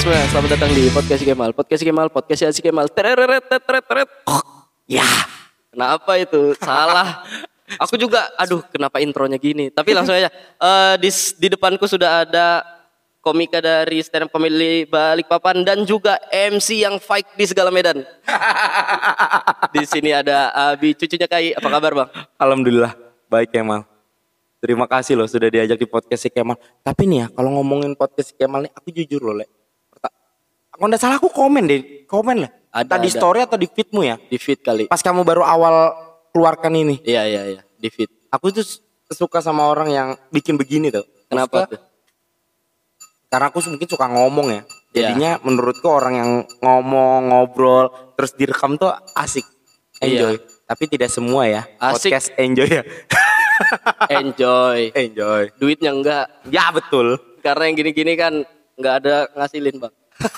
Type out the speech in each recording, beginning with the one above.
semua, selamat datang di Podcast Kemal. Podcast si Kemal. Tereret. Ya, kenapa itu? Salah. Aku juga, kenapa intronya gini? Tapi langsung aja. Di depanku sudah ada komika dari stand up comedy Balikpapan dan juga MC yang fight di segala medan. Di sini ada Abi, cucunya Kai. Apa kabar, Bang? Alhamdulillah, baik Kemal. Terima kasih loh sudah diajak di podcast si Kemal. Tapi nih ya, kalau ngomongin podcast si Kemal nih, aku jujur loh, Le. Kalau nggak salah aku komen lah. Entah di story atau di feedmu ya. Di feed kali. Pas kamu baru awal keluarkan ini. Iya, di feed. Aku tuh suka sama orang yang bikin begini tuh. Kenapa tuh? Karena aku mungkin suka ngomong ya. Jadinya menurutku orang yang ngomong, ngobrol, terus direkam tuh asik. Enjoy. Tapi tidak semua ya. Asik. Podcast enjoy ya. Enjoy. Duitnya enggak. Ya betul. Karena yang gini-gini kan enggak ada ngasilin, Bang.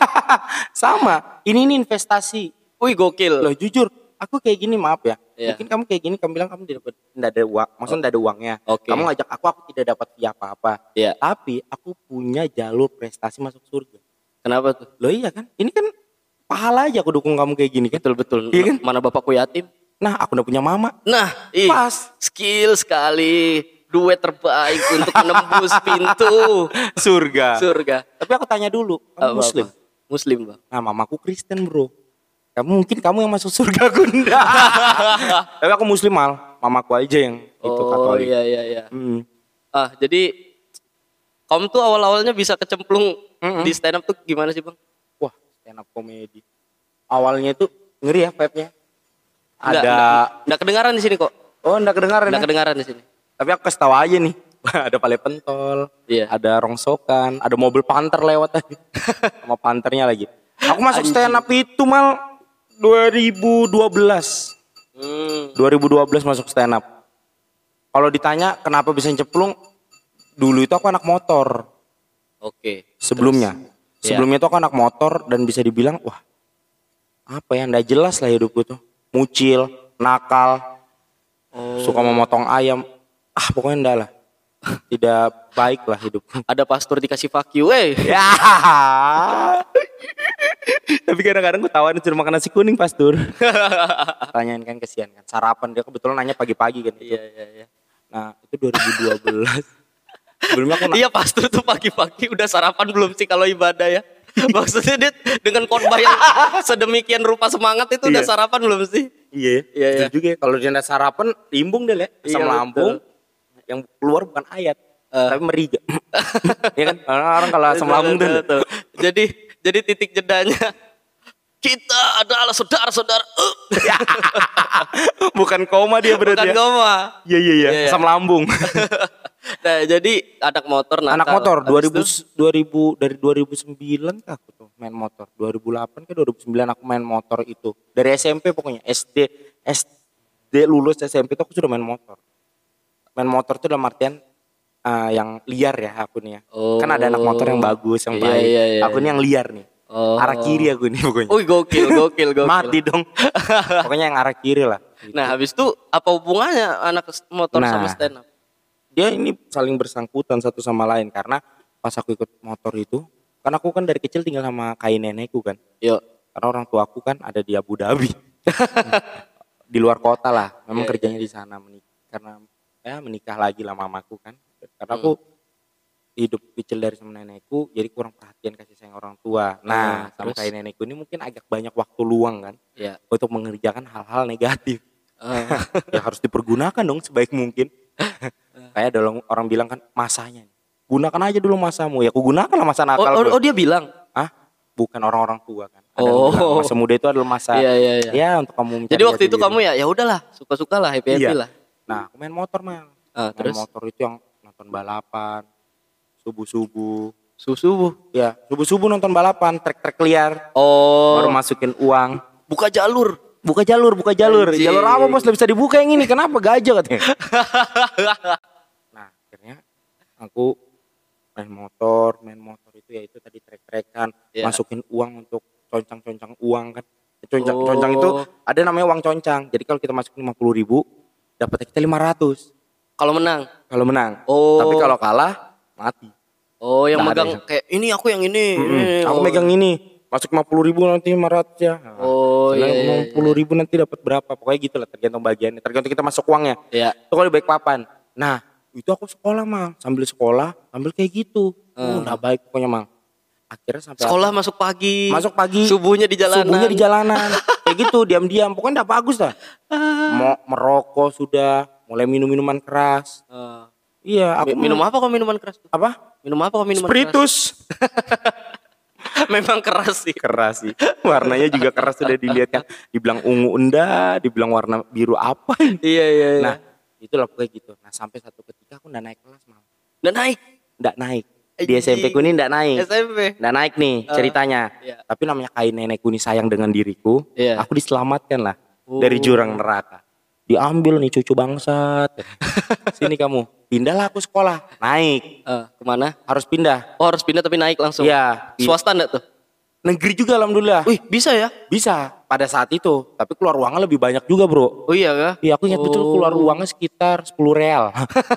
Sama. Ini investasi. Wih, gokil. Loh jujur, aku kayak gini maaf ya. Iya. Mungkin kamu kayak gini, kamu bilang kamu tidak ada uang. Maksudnya tidak ada uangnya. Oke. Kamu ngajak aku tidak dapat via apa-apa. Iya. Tapi aku punya jalur prestasi masuk surga. Kenapa tuh? Loh iya kan? Ini kan pahala aja aku dukung kamu kayak gini kan. Betul. Iya kan? Mana bapakku yatim? Nah, aku udah punya mama. Nah, Pas. Skill sekali. Duet terbaik untuk menembus pintu Surga. surga. Tapi aku tanya dulu, kamu Muslim? Muslim, Bang. Nah, mamaku Kristen, bro. Mungkin kamu yang masuk surga, aku enggak. Tapi aku Muslim, mamaku aja yang itu Katolik. Iya. Jadi kamu tuh awal-awalnya bisa kecemplung di stand up tuh gimana sih, Bang? Wah, stand up comedy. Awalnya itu ngeri ya vibe-nya. Nggak kedengaran di sini kok. Oh, enggak kedengaran. Nggak kedengaran di sini. Tapi aku kasih tahu aja nih. Ada pale pentol, Iya. ada rongsokan, ada mobil panter lewat aja. Sama panternya lagi. Aku masuk stand up itu 2012. 2012 masuk stand up. Kalau ditanya kenapa bisa cemplung, dulu itu aku anak motor. Oke. Sebelumnya itu aku anak motor dan bisa dibilang wah apa ya, nggak jelas lah hidupku tuh. Mucil, nakal, suka memotong ayam. Pokoknya enggak lah. Tidak baik lah hidupku. Ada pastor dikasih fuck you, Ya. Tapi kadang-kadang gue tawarin suruh makan nasi kuning, pastor. Tanyain kan, kesian kan. Sarapan, dia kebetulan nanya pagi-pagi kan. Iya. Nah, itu 2012. Sebelumnya aku Iya, pastor tuh pagi-pagi udah sarapan belum sih kalau ibadah ya? Maksudnya dia dengan khotbah yang sedemikian rupa semangat itu udah sarapan belum sih? Iya. Betul juga ya. Kalau dia nggak sarapan, limbung deh ya. Asam lambung. Yang keluar bukan ayat, tapi meriga. Iya kan? Orang kalau asam lambung tuh. Jadi titik jedanya kita adalah saudara-saudara. Bukan koma dia berarti. Bukan koma. Iya. Asam lambung. Nah, jadi anak motor Anak motor 2000 dari 2009 kah aku tuh main motor. 2008 ke 2009 aku main motor itu. Dari SMP pokoknya, SD lulus SMP tuh aku sudah main motor. Main motor tuh dalam artian yang liar ya aku nih ya. Kan ada anak motor yang bagus, yang baik. Iya. Aku nih yang liar nih. Arah kiri aku nih pokoknya. Wih, gokil. Mati dong. Pokoknya yang arah kiri lah. Gitu. Nah, habis itu apa hubungannya anak motor sama stand up? Dia ini saling bersangkutan satu sama lain karena pas aku ikut motor itu, kan aku kan dari kecil tinggal sama kai nenekku kan. Iya. Karena orang tua aku kan ada di Abu Dhabi. Di luar kota lah. Memang kerjanya di sana karena menikah lagi lah mamaku kan. Karena aku hidup kecil dari sama nenekku, jadi kurang perhatian kasih sayang orang tua. Nah, sama kayak nenekku ini mungkin agak banyak waktu luang kan. Iya. Untuk mengerjakan hal-hal negatif. Ya harus dipergunakan dong sebaik mungkin. Kayak ada orang bilang kan masanya. Gunakan aja dulu masamu. Ya aku gunakan lah masa nakal. Dia bilang? Bukan orang-orang tua kan. Ada yang bilang, masa muda itu adalah masa. Iya. Ya untuk kamu. Jadi waktu itu kamu ya udahlah, suka-suka lah, happy lah. Nah, aku main motor main Terus? motor itu yang nonton balapan subuh-subuh. Ya, subuh-subuh nonton balapan, trek-trek liar. Baru masukin uang. Buka jalur. Anjir. Jalur apa bos? Nggak bisa dibuka yang ini. Kenapa gajah katanya? Nah, akhirnya aku main motor itu ya itu tadi trek-trekan, masukin uang untuk concang-concang uang kan. Concang itu ada namanya uang concang. Jadi kalau kita masukin 50.000, dapatnya kita 500. Kalau menang. Tapi kalau kalah mati. Oh, yang Nggak ada megang kayak ini aku yang ini. Aku Oh. megang ini. Masuk 50.000 nanti 500 ya. Oh, iya, iya, 50.000 nanti dapat berapa? Pokoknya gitu lah, tergantung bagiannya. Tergantung kita masuk uangnya. Iya. Itu kalau di baik papan. Nah, itu aku sekolah, Mang. Sambil sekolah, sambil kayak gitu. Nggak baik pokoknya, Mang. Akhirnya sampai Sekolah apa? masuk pagi. Masuk pagi. Subuhnya di jalanan. Subuhnya di jalanan. Kayak gitu, diam-diam. Pokoknya nggak bagus dah. Mau merokok sudah, mulai minum-minuman keras. Ah. Iya, aku Minum apa kok minuman keras tuh? apa? Minum apa kok minuman keras? Spiritus. Memang keras sih. Keras sih. Warnanya juga keras, sudah dilihat kan. Dibilang ungu enda, dibilang warna biru apa. Iya, iya, iya. Nah, itulah pokoknya gitu. Nah, sampai satu ketika aku nggak naik kelas, Mal. Udah naik. Nggak naik. Di Anjing. SMP ku ini nggak naik. SMP. Nggak naik nih ceritanya. Iya. Tapi namanya kain nenekku ini sayang dengan diriku. Iya. Aku diselamatkan lah Oh. dari jurang neraka. Diambil nih cucu bangsat. Sini kamu. Pindahlah aku sekolah. Naik. Kemana? Harus pindah. Oh, harus pindah tapi naik langsung. Iya. Swasta enggak tuh? Negeri juga alhamdulillah. Wih, bisa ya? Bisa pada saat itu. Tapi keluar uangnya lebih banyak juga bro. Oh iya kah? Iya aku ingat betul keluar uangnya sekitar 10 real.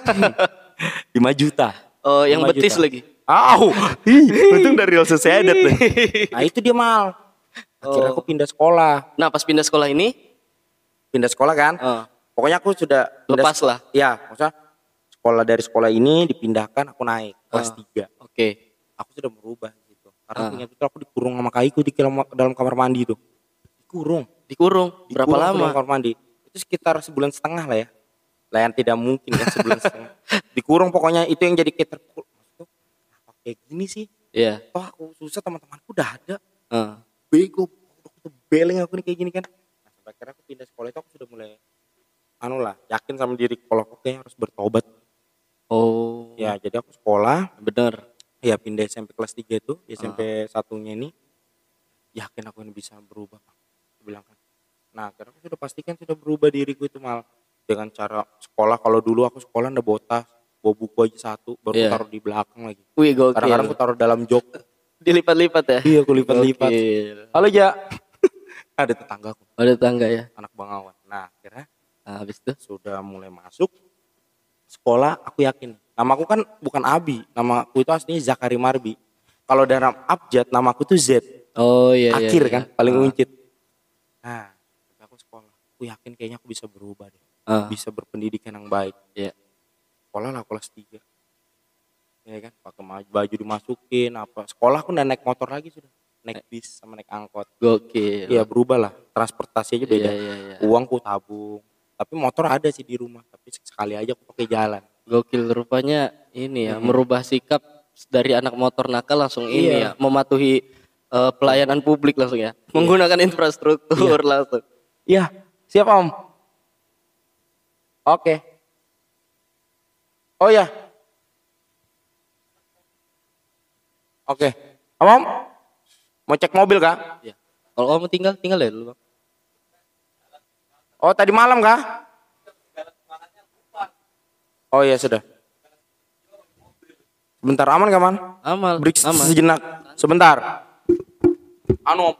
5 juta. Oh, yang 5 betis juta. lagi. Au, untung dari Real Sociedad deh. Nah itu dia Mal. Akhirnya aku pindah sekolah. Nah, pas pindah sekolah ini, Pindah sekolah kan. Pokoknya aku sudah lepas lah. Iya, maksudnya dari sekolah ini dipindahkan aku naik kelas 3. Oke. Aku sudah berubah gitu. Karena punya itu aku dikurung sama kaiku di dalam kamar mandi itu. Dikurung. Berapa lama? Dalam kamar mandi. Itu sekitar sebulan setengah lah ya. Lah yang tidak mungkin kan sebulan setengah. Dikurung pokoknya itu yang jadi kayak terpukul. Maksudnya kenapa kayak gini sih? Iya. Toh aku susah teman-temanku udah ada. Heeh. Bego. Aku beleng aku nih kayak gini kan. Nah, sampai akhirnya aku pindah sekolah itu aku sudah mulai yakin sama diri kalau aku kayaknya harus bertobat. Oh. Ya, jadi aku sekolah, Bener. ya pindah SMP kelas 3 itu, di SMP satunya ini yakin aku ini bisa berubah, Pak. Aku bilang kan. Nah, akhirnya aku sudah pastikan sudah berubah diriku itu Mal. Dengan cara sekolah, kalau dulu aku sekolah ndak bawa tas, bawa buku aja satu, baru Iya. taruh di belakang lagi. Wih, gokil. Kadang-kadang aku taruh dalam jok. Dilipat-lipat ya? Iya, aku lipat-lipat. Gokil. Halo, Ja. Ada tetanggaku, Ada tangga ya? anak Bang Awan. Nah, akhirnya Nah, habis itu? sudah mulai masuk sekolah, aku yakin. Namaku kan bukan Abi, namaku itu aslinya Zakari Marbi. Kalau dalam abjad namaku tuh Z. Oh iya. Akhir iya. kan, paling uncit. Nah, aku sekolah. Aku yakin kayaknya aku bisa berubah deh. Bisa berpendidikan yang baik. Iya. Sekolah lah kelas 3. Ya kan, pakai baju dimasukin apa. Sekolah aku udah naik motor lagi sudah. Naik bis sama naik angkot. Gokil. Iya berubah lah. Transportasi aja beda. Iya. Uangku tabung. Tapi motor ada sih di rumah. Tapi sekali aja aku pakai jalan. Gokil, rupanya ini ya, merubah sikap dari anak motor nakal langsung ini ya, mematuhi pelayanan publik langsung ya. Menggunakan infrastruktur langsung. Iya, siap Om. Oke. Oh ya. Oke. Om, mau cek mobil kah? Ya. Kalau kamu tinggal ya dulu, Bang. Oh tadi malam kah? Oh iya sudah. Sebentar aman gak man? Aman. Break sejenak. Sebentar. Anu Om.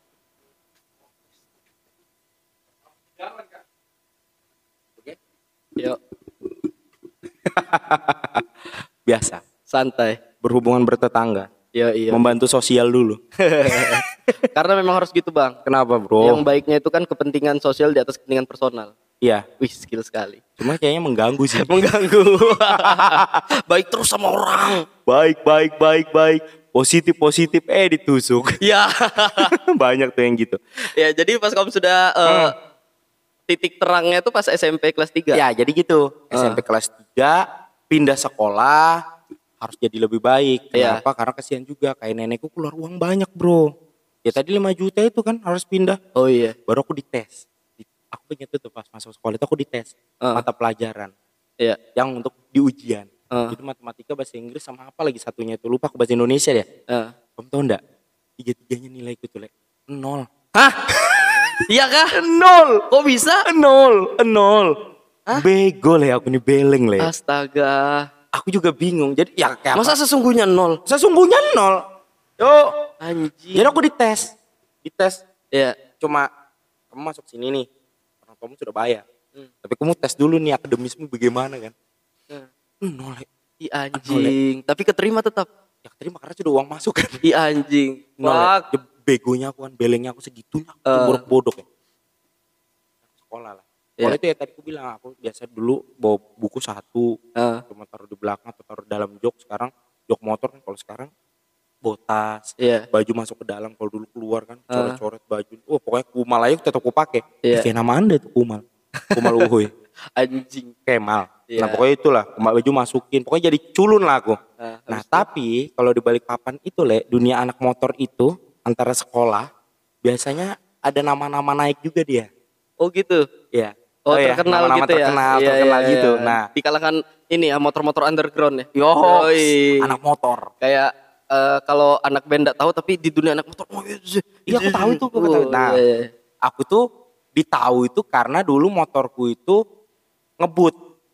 Yuk, Biasa. santai. Berhubungan bertetangga. Iya. Membantu sosial dulu. Karena memang harus gitu, Bang. Kenapa bro? Yang baiknya itu kan kepentingan sosial di atas kepentingan personal. Iya. Wih, skill sekali. Cuma kayaknya mengganggu sih. Mengganggu. Baik terus sama orang. Baik. Positif. Ditusuk. Ya. Banyak tuh yang gitu. Ya, jadi pas kamu sudah titik terangnya tuh pas SMP kelas 3. Ya jadi gitu. SMP kelas 3 pindah sekolah harus jadi lebih baik. Kenapa? Karena kasihan juga kayak nenekku keluar uang banyak bro. Ya tadi 5 juta itu kan harus pindah. Oh iya. Baru aku dites. Aku ingat tuh pas masuk sekolah itu aku dites mata pelajaran. Iya. Yang untuk di ujian. Itu matematika, bahasa Inggris sama apa lagi satunya itu lupa, aku bahasa Indonesia ya. Kamu tahu enggak? 3-3-nya nilaiku tuh 0. Hah? Iya kah? 0. Kok bisa? 0. Hah? Bego aku nih beleng Astaga. Aku juga bingung. Jadi ya kayak Masa apa? sesungguhnya 0? Sesungguhnya 0. Yo. Anjing. Jadi aku dites. Iya. Cuma kamu masuk sini nih. Kamu sudah bayar. Tapi kamu tes dulu nih akademismu bagaimana kan? 0. Ih anjing, tapi keterima tetap. Ya terima karena sudah uang masuk kan. Ih anjing. Nolak. Fuck. Begonya aku kan, belengnya aku segitunya. Eh. Buruk bodok ya. Sekolah lah. Iya. Sekolah itu ya tadi aku bilang, aku biasa dulu bawa buku satu, cuma taruh di belakang atau taruh dalam jok. Sekarang jok motor kan, kalau sekarang bawa tas, Iya. baju masuk ke dalam. Kalau dulu keluar kan, coret-coret baju. Oh pokoknya kumal aja tetap aku pakai. Iya. Kayak nama anda itu kumal. Kumal uhuy. Anjing. Kemal. Iya. Nah pokoknya itulah, baju masukin. Pokoknya jadi culun lah aku. Nah habis tapi kalau di Balikpapan itu dunia anak motor itu antara sekolah biasanya ada nama-nama naik juga dia. Oh gitu. Iya. Oh, iya, terkenal nama-nama gitu ya. terkenal, Iya, terkenal iya, gitu. iya. Nah, Di kalangan ini ya motor-motor underground ya. Yoi, anak motor. Kayak kalau anak band enggak tahu tapi di dunia anak motor. Oh, Iya aku tahu itu, aku tahu. Nah, iya. aku tuh ditahu itu karena dulu motorku itu ngebut.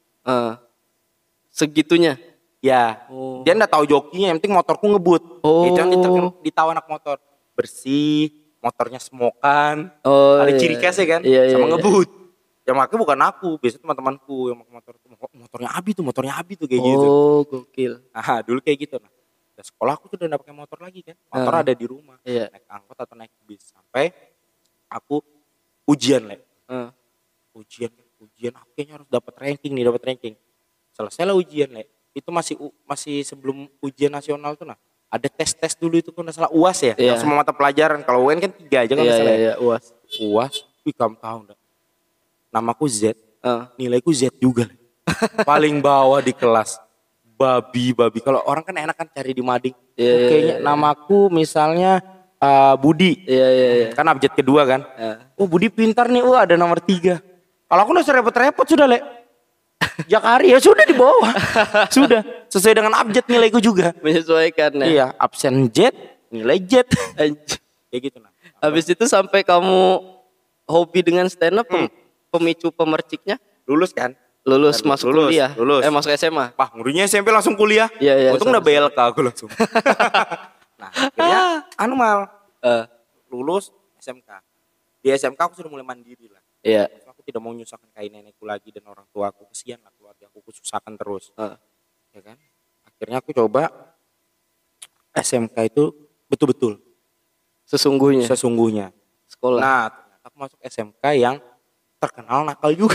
Segitunya. Ya, Oh. dia enggak tahu jokinya, yang penting motorku ngebut. Oh. Itu yang ditahu anak motor. Bersih, motornya smokan, Oh, ada iya. ciri khasnya kan, Iya, iya, sama iya. ngebut. Yang makanya bukan aku, biasanya teman-temanku yang pakai motor itu, motornya Abi tuh kayak gitu. Oh, gokil. Nah, dulu kayak gitu. Nah, di sekolah aku tuh udah enggak pakai motor lagi kan, motor ada di rumah. Iya. Naik angkot atau naik bis sampai aku ujian ujian aku kayaknya harus dapat ranking. Selesai lah ujian itu masih sebelum ujian nasional tuh. Nah ada tes dulu itu kan salah UAS ya, Iya. yang semua mata pelajaran. Kalau UN kan 3 aja kan Iya, salah. iya, UAS. Wih kamu tahu enggak, namaku Z, nilaiku Z juga paling bawah di kelas. Babi kalau orang kan enak kan cari di mading. Iya, iya, Kayaknya iya. namaku misalnya Budi, Iya. kan abjad kedua kan. Oh Budi pintar nih, ada nomor 3. Kalau aku udah repot-repot sudah Jakari ya sudah di bawah. Sudah sesuai dengan abjad nilaiku juga. Menyesuaikan ya. Iya, absen Z, nilai Z. Anjing. Kayak gitu nah. Habis itu sampai kamu hobi dengan stand up, pemicu pemerciknya Lulus kan? lulus masuk Lulus, kuliah. lulus. Masuk SMA. Wah, ngerinya SMP langsung kuliah. Iya, Untung udah BLK aku langsung. Nah, akhirnya mal lulus SMK. Di SMK aku sudah mulai mandiri lah. Iya. Aku tidak mau nyusahkan kayak nenekku lagi dan orang tua aku. Kesian lah keluarga aku susahkan terus. Ya kan? Akhirnya aku coba SMK itu betul-betul sesungguhnya. Sekolah. Nah, ternyata aku masuk SMK yang terkenal nakal juga.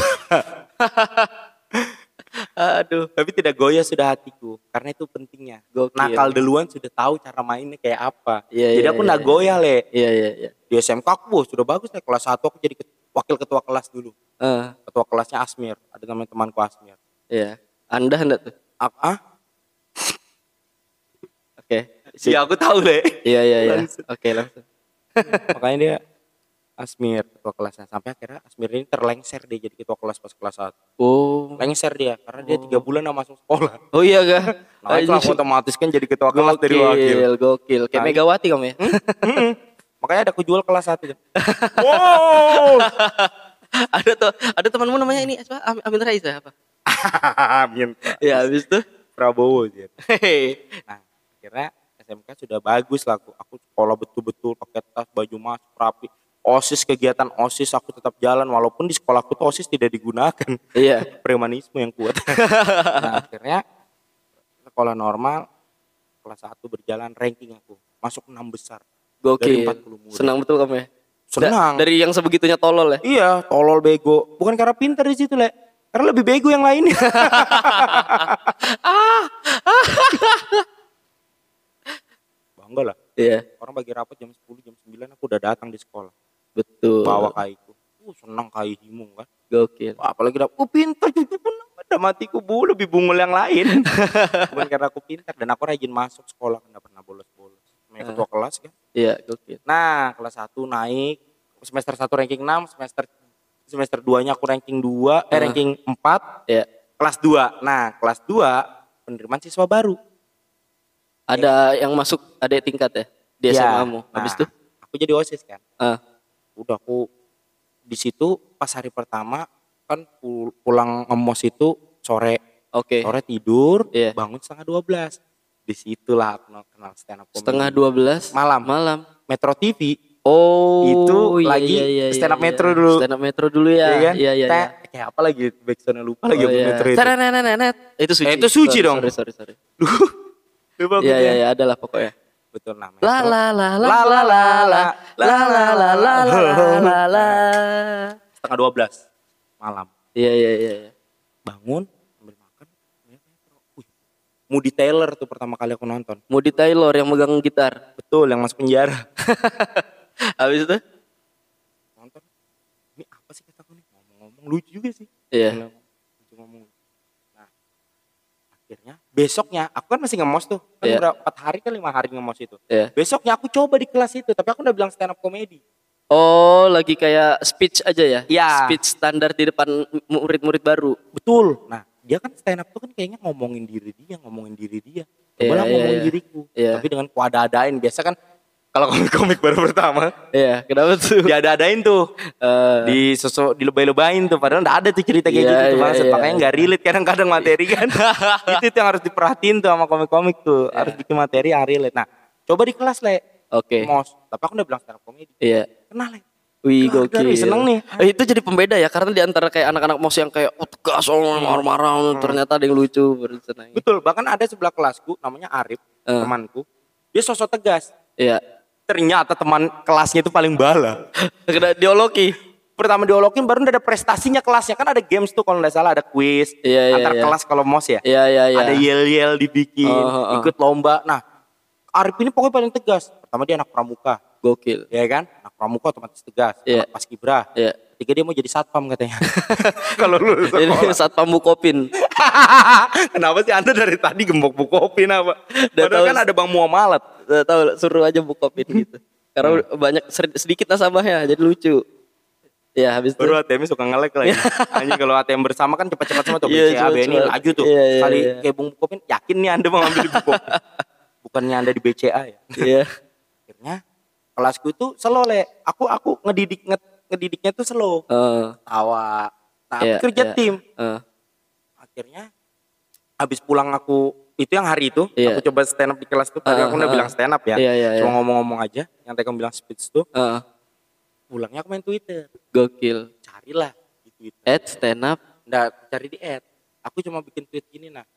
Aduh. Tapi tidak goyah sudah hatiku, karena itu pentingnya. Gokil. Nakal duluan sudah tahu cara mainnya kayak apa. Iya, Jadi iya, aku iya, nggak goyah Iya. Di SMK aku sudah bagus kelas 1 aku jadi wakil ketua kelas dulu. Ketua kelasnya Asmir, ada namanya temanku Asmir. Iya. Anda hendak tuh. Oke. Iya aku tahu Iya. Oke, langsung. Makanya dia Asmir ketua kelasnya, sampai akhirnya Asmir ini terlengser dia jadi ketua kelas pas kelas 1. Oh. Lengser dia karena dia 3 bulan nggak masuk sekolah. Oh iya kah? Nah itu aku otomatis kan jadi ketua kelas dari wakil. Gokil. Kayak Nah, Megawati kamu ya? Makanya ada aku jual kelas 1 kan. Ada temanmu namanya ini apa? Amin Rais ya apa? Amin. Ya habis itu. Prabowo dia. Hehe. Nah, akhirnya SMK sudah bagus lah aku sekolah betul-betul pakai tas, baju masuk rapi. OSIS, kegiatan OSIS aku tetap jalan walaupun di sekolahku tuh OSIS tidak digunakan. Iya. Premanisme yang kuat. Nah, akhirnya sekolah normal kelas 1 berjalan, ranking aku masuk 6 besar. Dari Gokil. 40 murid. Senang betul kamu ya? Senang. Dari yang sebegitunya tolol ya? Iya, tolol bego. Bukan karena pintar di situ, karena lebih bego yang lainnya. Bangga lah. Iya. Orang bagi rapat jam 10, jam 9 aku udah datang di sekolah. Betul. Bawa kaiku. Senang kai himung kan. Gokil. Wah, apalagi pintar juga pun ada matiku lebih bungul yang lain. Bukan karena aku pintar dan aku rajin masuk sekolah, enggak pernah bolos-bolos. Namanya ketua kelas kan. Iya, gokil. Nah, kelas 1 naik, semester 1 ranking 6, semester 2-nya aku ranking 2, ranking 4. Iya. Kelas 2. Nah, kelas 2 penerimaan siswa baru. Ada yang masuk adik tingkat ya di SMA-mu. Habis itu aku jadi OSIS kan. Udah aku di situ pas hari pertama kan pulang ngemos itu sore. Oke. Sore tidur, Iya. bangun setengah 12. Disitulah aku kenal stand up comedy. Setengah 12 malam. Metro TV. Oh, Itu iya, lagi iya, stand up iya. Metro dulu. Stand up Metro dulu ya. Iya kan? Iya. kayak apa lagi backsoundnya lupa lagi. Oh, iya. Terenenenet. Itu suci. Itu suci dong. Sorry. Lupa gue. Iya, adalah pokoknya. Betul namanya. La la la la la la la la la la la la la. Setengah 12 malam. Iya. Bangun, ambil makan. Wih, Moody Taylor tuh pertama kali aku nonton. Moody Taylor yang megang gitar. Betul, yang masuk penjara. Habis itu? Nonton. Ini apa sih kataku nih? Ngomong-ngomong lucu juga sih. Iya. Lucu ngomong. Nah, akhirnya besoknya aku kan masih ngemos tuh. Kan Iya. berapa 4 hari kan 5 hari ngemos itu. Iya. Besoknya aku coba di kelas itu, tapi aku udah bilang stand up comedy. Oh, lagi kayak speech aja ya? Iya. Speech standar di depan murid-murid baru. Betul. Nah, dia kan stand up tuh kan kayaknya ngomongin diri dia. Cobalah Iya, ngomongin iya. diriku. Iya. Tapi dengan kuada-adain. Biasa kan kalau komik-komik baru pertama, Iya, kenapa tuh? diada-adain tuh. Dilebay-lebayin tuh. Padahal nggak ada tuh cerita kayak Iya, gitu tuh. iya, Maksud, iya. makanya nggak relate kadang-kadang materi kan. Itu yang harus diperhatiin tuh sama komik-komik tuh. Iya. Harus bikin materi yang relate. Nah, coba di kelas, Le. Oke. Mos. Tapi aku udah bilang stand up comedy. Iya. Kenal, Le. Wih, Kelar, gokil. seneng nih. Itu jadi pembeda ya, karena di antara kayak anak-anak mos yang kayak tegas, marah-marah, ternyata ada yang lucu. Baru senang. Betul. Bahkan ada sebelah kelasku namanya Arif, temanku. Dia sosok tegas. Iya. Ternyata teman kelasnya itu paling bala. Kena diologi. Pertama diolokin baru udah ada prestasinya kelasnya. Kan ada games tuh kalau nggak salah, ada quiz. Iya, antar iya. kelas kalau mos ya. Iya. Ada yel-yel dibikin, Oh. ikut lomba. Nah, Arif ini pokoknya paling tegas. Pertama dia anak pramuka, Gokil. ya kan? Anak pramuka otomatis tegas. Iya. Anak paskibra. Iya. Ketiga dia mau jadi satpam katanya. Kalau lulus Ini sekolah. satpam Bukopin. Kenapa sih Anda dari tadi gembok bukopin apa? Udah Padahal tahu. kan ada Bang Muamalat. Tahu, suruh aja Bukopin gitu. Karena banyak sedikit nasabahnya, jadi lucu. Ya, habis itu. Baru ATM suka ngelek lagi. Anjing kalau ATM bersama kan cepat-cepat semua tuh. Iya, BCA, BNI cepat-cepat. laju tuh. Iya, Sekali iya. kayak Bung Bukopin, yakin nih Anda mau ngambil di Bukopin. Bukannya Anda di BCA ya. Iya. Akhirnya kelasku itu slow, Le. Aku ngedidiknya tuh slow. Tawa. Nah, Iya, aku kerja iya. tim. Heeh. Akhirnya habis pulang aku itu yang hari itu Iya. aku coba stand up di kelas tuh. Tadi aku udah bilang stand up ya. Iya, iya, Cuma iya. ngomong-ngomong aja. Yang tadi kamu bilang speech tuh. Heeh. Pulangnya aku main Twitter. Gokil. Carilah di Twitter. Stand up. Nggak, cari di add. Aku cuma bikin tweet gini, nah.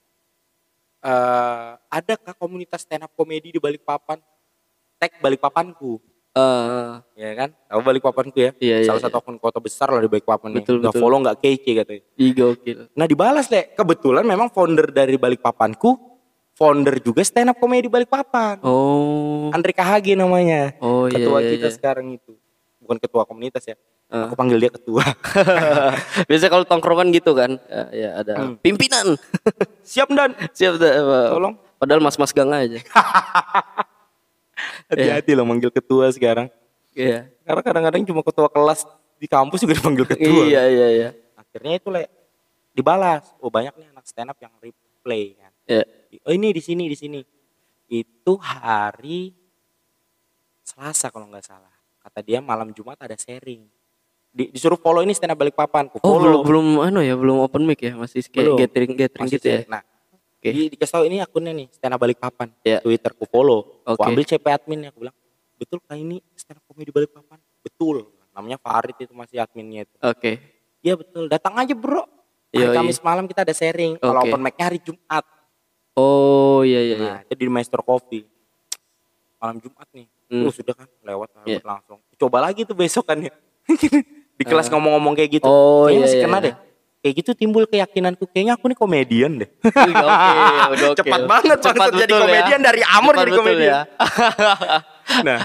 Adakah komunitas stand up komedi di Balikpapan? Tag Balikpapanku. Ya kan? Tahu Balikpapanku ya? Iya, Salah iya, satu akun kota besar lah di Balikpapan nih. Betul, Nggak betul. follow nggak kece katanya. Ih, gokil. Nah dibalas deh. Kebetulan memang founder dari Balikpapanku, founder juga stand up komedi Balikpapan. Oh. Andre KHG namanya. Oh, iya, Ketua iya, kita iya. sekarang itu. Bukan ketua komunitas ya. Aku panggil dia ketua. Biasanya kalau tongkrongan gitu kan, ya ada pimpinan. Siap Dan. Siap dah. Tolong. Padahal mas-mas gang aja. Hati-hati loh manggil ketua sekarang. Iya. Karena kadang-kadang cuma ketua kelas di kampus juga dipanggil ketua. Iya. Akhirnya itu Le dibalas. Oh banyak nih anak stand up yang replay kan. Iya. Oh ini di sini. Itu hari Selasa kalau nggak salah. Kata dia malam Jumat ada sharing. Disuruh follow ini stand up Balikpapan. Oh, Follow. belum open mic ya, masih kayak Belum. gathering Masih gitu ya. sharing. Nah, Oke. dikasih tahu ini akunnya nih stand up Balikpapan. Iya. Twitter ku follow. Aku Oke. ambil CP adminnya. Aku bilang, betul kah ini stand up comedy Balikpapan? Betul. Namanya Farid itu masih adminnya itu. Oke. Iya betul. Datang aja bro. Hari Yoi. Kamis malam kita ada sharing. Kalau Oke. open mic-nya hari Jumat. Oh, iya. Nah itu di Maestro Coffee. Malam Jumat nih. Sudah kan lewat Iya. langsung. Coba lagi tuh besokannya. Di kelas ngomong-ngomong kayak gitu. Oh, Kayaknya iya, masih iya, kena iya. deh. Kayak gitu timbul keyakinanku. Kayaknya aku nih komedian deh. Gokil. Cepat banget Cepat jadi betul ya. komedian dari Amor Cepat jadi betul komedian. ya. Nah,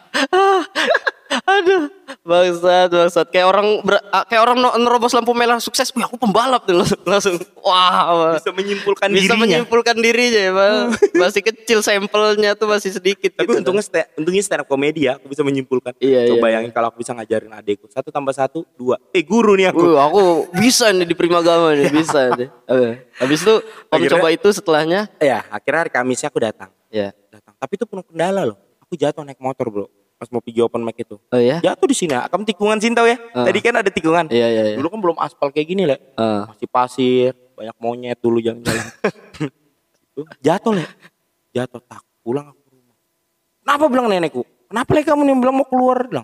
Aduh, bangsat. Kayak orang nerobos lampu merah sukses. Wih, aku pembalap tuh langsung. Wah, bisa menyimpulkan bisa dirinya. menyimpulkan dirinya ya, Bang. Masih kecil sampelnya tuh masih sedikit Tapi gitu. untungnya stand up komedi ya, aku bisa menyimpulkan. Iya, Coba iya, bayangin kalau aku bisa ngajarin adekku. 1 + 1 2. Guru nih aku. Aku bisa nih di Primagama nih, bisa deh. Habis itu Om Akhirnya- coba itu setelahnya. Ya, akhirnya hari Kamisnya aku datang. Ya. Tapi itu penuh kendala loh. Aku jatuh naik motor, Bro. Pas mau pergi open mic itu. Oh ya? Jatuh di sini. Kamu tikungan sini tau ya? Tadi kan ada tikungan. Iya. Dulu kan belum aspal kayak gini, Le. Masih pasir, banyak monyet dulu jalan-jalan. Itu jatuh, Le. Jatuh tak pulang aku ke rumah. Kenapa bilang nenekku? Kenapa Le kamu nih bilang mau keluar bilang?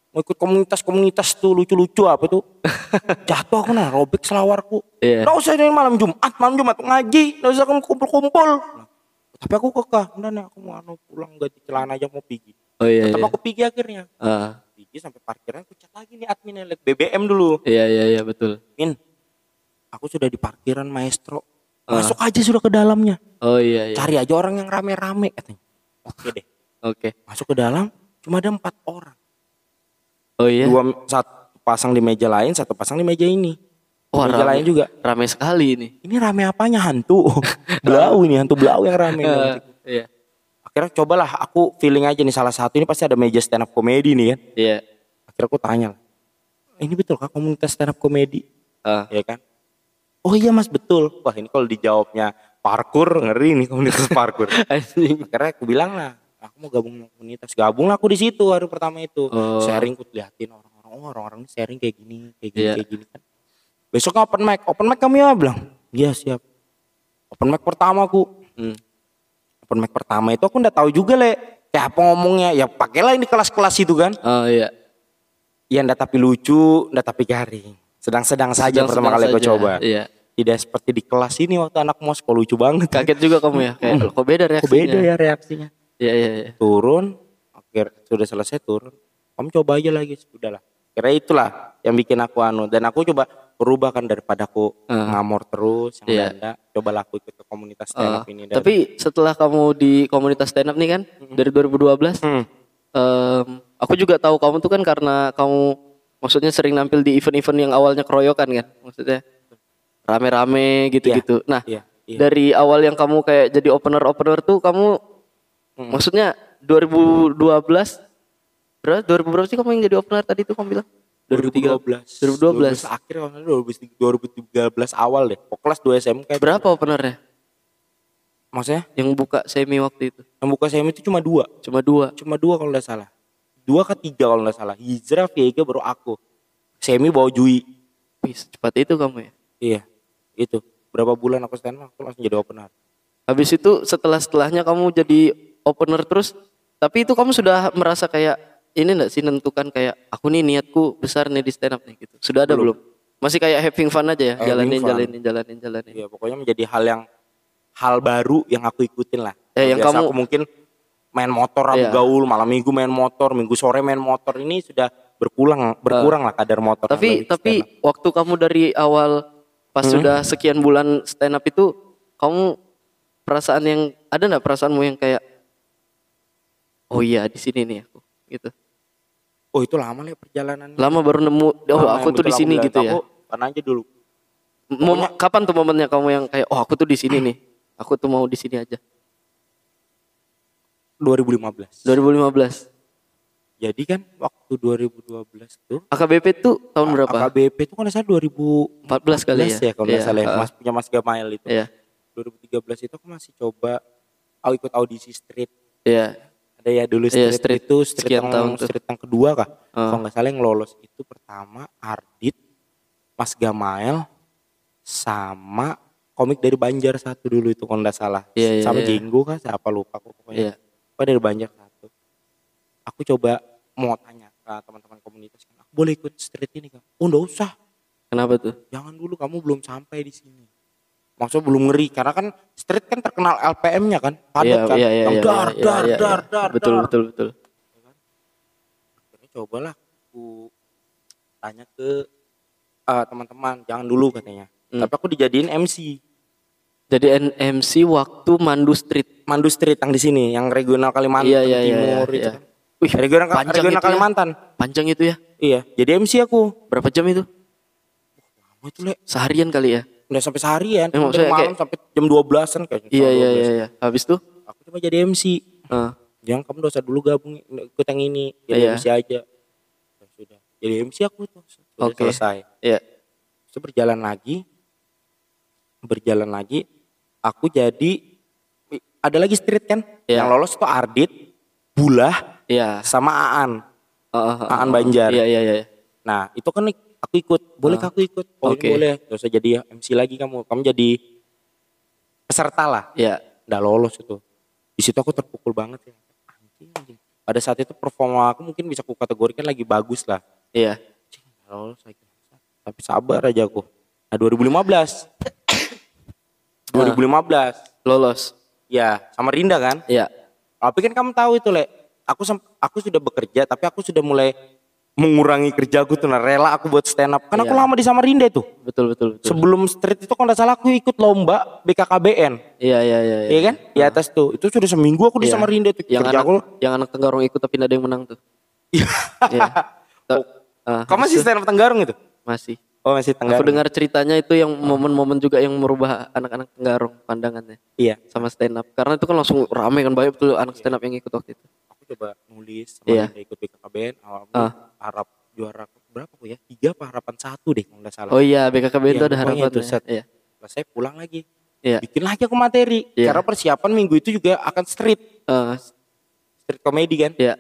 mau ikut komunitas tuh lucu-lucu apa tuh. Jatuh aku robek selawarku. Iya. Nggak usah ini malam Jumat tuh ngaji, nggak usah kamu kumpul-kumpul. Tapi aku kekeh, udah nih aku mau pulang ganti celana aja mau pergi. Oh iya. Tetap Iya. aku pergi akhirnya. Ah. Pergi sampai parkiran aku chat lagi nih adminnya liat BBM dulu. Iya betul. Min, aku sudah di parkiran Maestro. Masuk aja sudah ke dalamnya. Oh iya. Cari aja orang yang rame-rame katanya. Oke deh. Oke. Masuk ke dalam cuma ada 4 orang. Oh iya. Satu pasang di meja lain, satu pasang di meja ini. Wah, meja lain juga. Rame sekali ini. Ini rame apanya hantu? Blau ini, hantu blau yang rame. Iya. Akhirnya cobalah aku feeling aja nih salah satu ini pasti ada meja stand up comedy nih kan. Iya. Akhirnya aku tanya, ini betul kah komunitas stand up comedy? Ya kan? Oh iya mas betul. Wah ini kalau dijawabnya parkour ngeri nih komunitas parkour. Akhirnya aku bilang lah, aku mau gabung komunitas. Gabung lah aku di situ hari pertama itu. Sharing aku liatin orang-orang ini sharing kayak gini kan. Besoknya open mic kami ya bilang. Iya siap. Open mic pertama aku. Open mic pertama itu aku udah tahu juga kayak apa ngomongnya. Ya pakailah ini kelas-kelas itu kan. Oh iya. Ya ndak tapi lucu, ndak tapi garing. Sedang-sedang saja pertama kali aku coba. Iya. Tidak seperti di kelas ini waktu anak mos kok lucu banget. Kaget juga kamu ya. Kayak kok beda reaksinya. Kok beda ya reaksinya. Iya. Turun, sudah selesai turun. Kamu coba aja lagi, sudahlah. Kira itulah yang bikin aku dan aku coba berubah kan daripada aku ngamor terus yang ada. Cobalah aku ikut ke komunitas stand up ini. Tapi setelah kamu di komunitas stand up nih kan dari 2012, aku juga tahu kamu tuh kan karena kamu maksudnya sering nampil di event-event yang awalnya keroyokan kan, maksudnya rame-rame gitu-gitu. Nah, dari awal yang kamu kayak jadi opener tuh kamu maksudnya 2012 berapa sih kamu yang jadi opener tadi tuh kamu bilang? 2012 akhir kalau 2013 awal deh. Kelas 2 SMK. Berapa openernya? Maksudnya? Yang buka semi waktu itu. Yang buka semi itu cuma 2. Cuma dua kalau enggak salah. 2 ke 3 kalau enggak salah. Hijrah, Vega baru aku. Semi bawa Jui. Cepat itu kamu ya? Iya. Itu. Berapa bulan aku stand up aku langsung jadi opener. Habis itu setelahnya kamu jadi opener terus. Tapi itu kamu sudah merasa kayak ini enggak sih nentukan kayak aku nih niatku besar nih di stand up nih gitu. Sudah ada belum? Masih kayak having fun aja ya, jalanin. Iya, pokoknya menjadi hal baru yang aku ikutin lah. Yang biasa kamu aku mungkin main motor Rabu gaul, malam Minggu main motor, Minggu sore main motor, ini sudah berkurang lah kadar motor. Tapi waktu kamu dari awal pas sudah sekian bulan stand up itu kamu perasaan yang ada enggak perasaanmu yang kayak oh iya di sini nih aku gitu. Oh itu lama lah perjalanan. Lama baru nemu aku tuh di sini gitu ya. Karena aja dulu. Kapan tuh momennya kamu yang kayak aku tuh di sini nih. Aku tuh mau di sini aja. 2015. Jadi kan waktu 2012 tuh AKBP tuh tahun berapa? AKBP tuh kan saya 2014 kali ya. Kalau nggak salah punya Mas Gamail itu. Iya. 2013 itu aku masih coba ikut audisi street. Iya. Ada ya dulu street itu street yang kedua kah? Kalau nggak salah yang lolos itu pertama Ardit, Mas Gamail, sama komik dari Banjar satu dulu itu kalau nggak salah. Sama Jenggo kah? Siapa lupa aku pokoknya. Apa dari Banjar satu. Aku coba mau tanya ke teman-teman komunitas kan, aku boleh ikut street ini kan? Oh nggak usah. Kenapa tuh? Jangan dulu, kamu belum sampai di sini. Maksudnya belum ngeri karena kan street kan terkenal LPM-nya kan, padat kan, dar. Betul. Akhirnya cobalah aku tanya ke teman-teman, jangan dulu katanya. Tapi aku dijadiin MC. Jadi MC waktu Mandu Street yang di sini, yang regional Kalimantan Timur itu kan. Wih, regional Kalimantan. Panjang itu ya? Iya, jadi MC aku. Berapa jam itu? Lama itu seharian kali ya? Udah sampai seharian, dari malam sampai jam 12-an kayaknya. Iya. Habis tuh? Aku cuma jadi MC. Jangan kamu dosa dulu gabung ikut yang ini, jadi MC aja. Sudah. Jadi MC aku tuh. Sudah selesai. Iya. Terus berjalan lagi. Aku jadi ada lagi street kan? Yang lolos tuh Ardit, Bulah, sama Aan Banjar. Iya. Nah, itu kan aku ikut, boleh aku ikut? Oh ini boleh, terus jadi MC lagi kamu jadi peserta lah. Iya. Udah lolos itu. Di situ aku terpukul banget ya. Anjing. pada saat itu performa aku mungkin bisa aku kategorikan lagi bagus lah. Iya. Cing, lolos lagi. Tapi sabar aja aku. Nah 2015. 2015. Lolos. Ya sama Rinda kan. Iya. Tapi kan kamu tahu itu Le. Aku sudah bekerja tapi aku sudah mulai mengurangi kerjaku tuh. Nah rela aku buat stand up. Karena aku lama di Samarinda tuh. Betul. Sebelum street itu kalau nggak salah aku ikut lomba BKKBN. Iya. Iya kan? Di atas tuh. Itu sudah seminggu aku di Samarinda tuh. Yang anak Tenggarong ikut tapi nggak ada yang menang tuh. Iya. Kamu masih stand up Tenggarong itu? Masih. Oh masih Tenggarong. Aku dengar ceritanya itu yang momen-momen juga yang merubah anak-anak Tenggarong pandangannya. Iya. Sama stand up. Karena itu kan langsung rame kan, banyak betul anak stand up yang ikut waktu itu. Aku coba nulis Samarinda ikut BKKBN. Harap juara berapa aku ya? 3 apa harapan 1 deh kalau nggak salah. Oh iya, BKKBN itu ada harapan. Itu set. Iya. Saya pulang lagi. Iya. Bikin lagi aku materi. Iya. Karena persiapan minggu itu juga akan street komedi kan. Iya.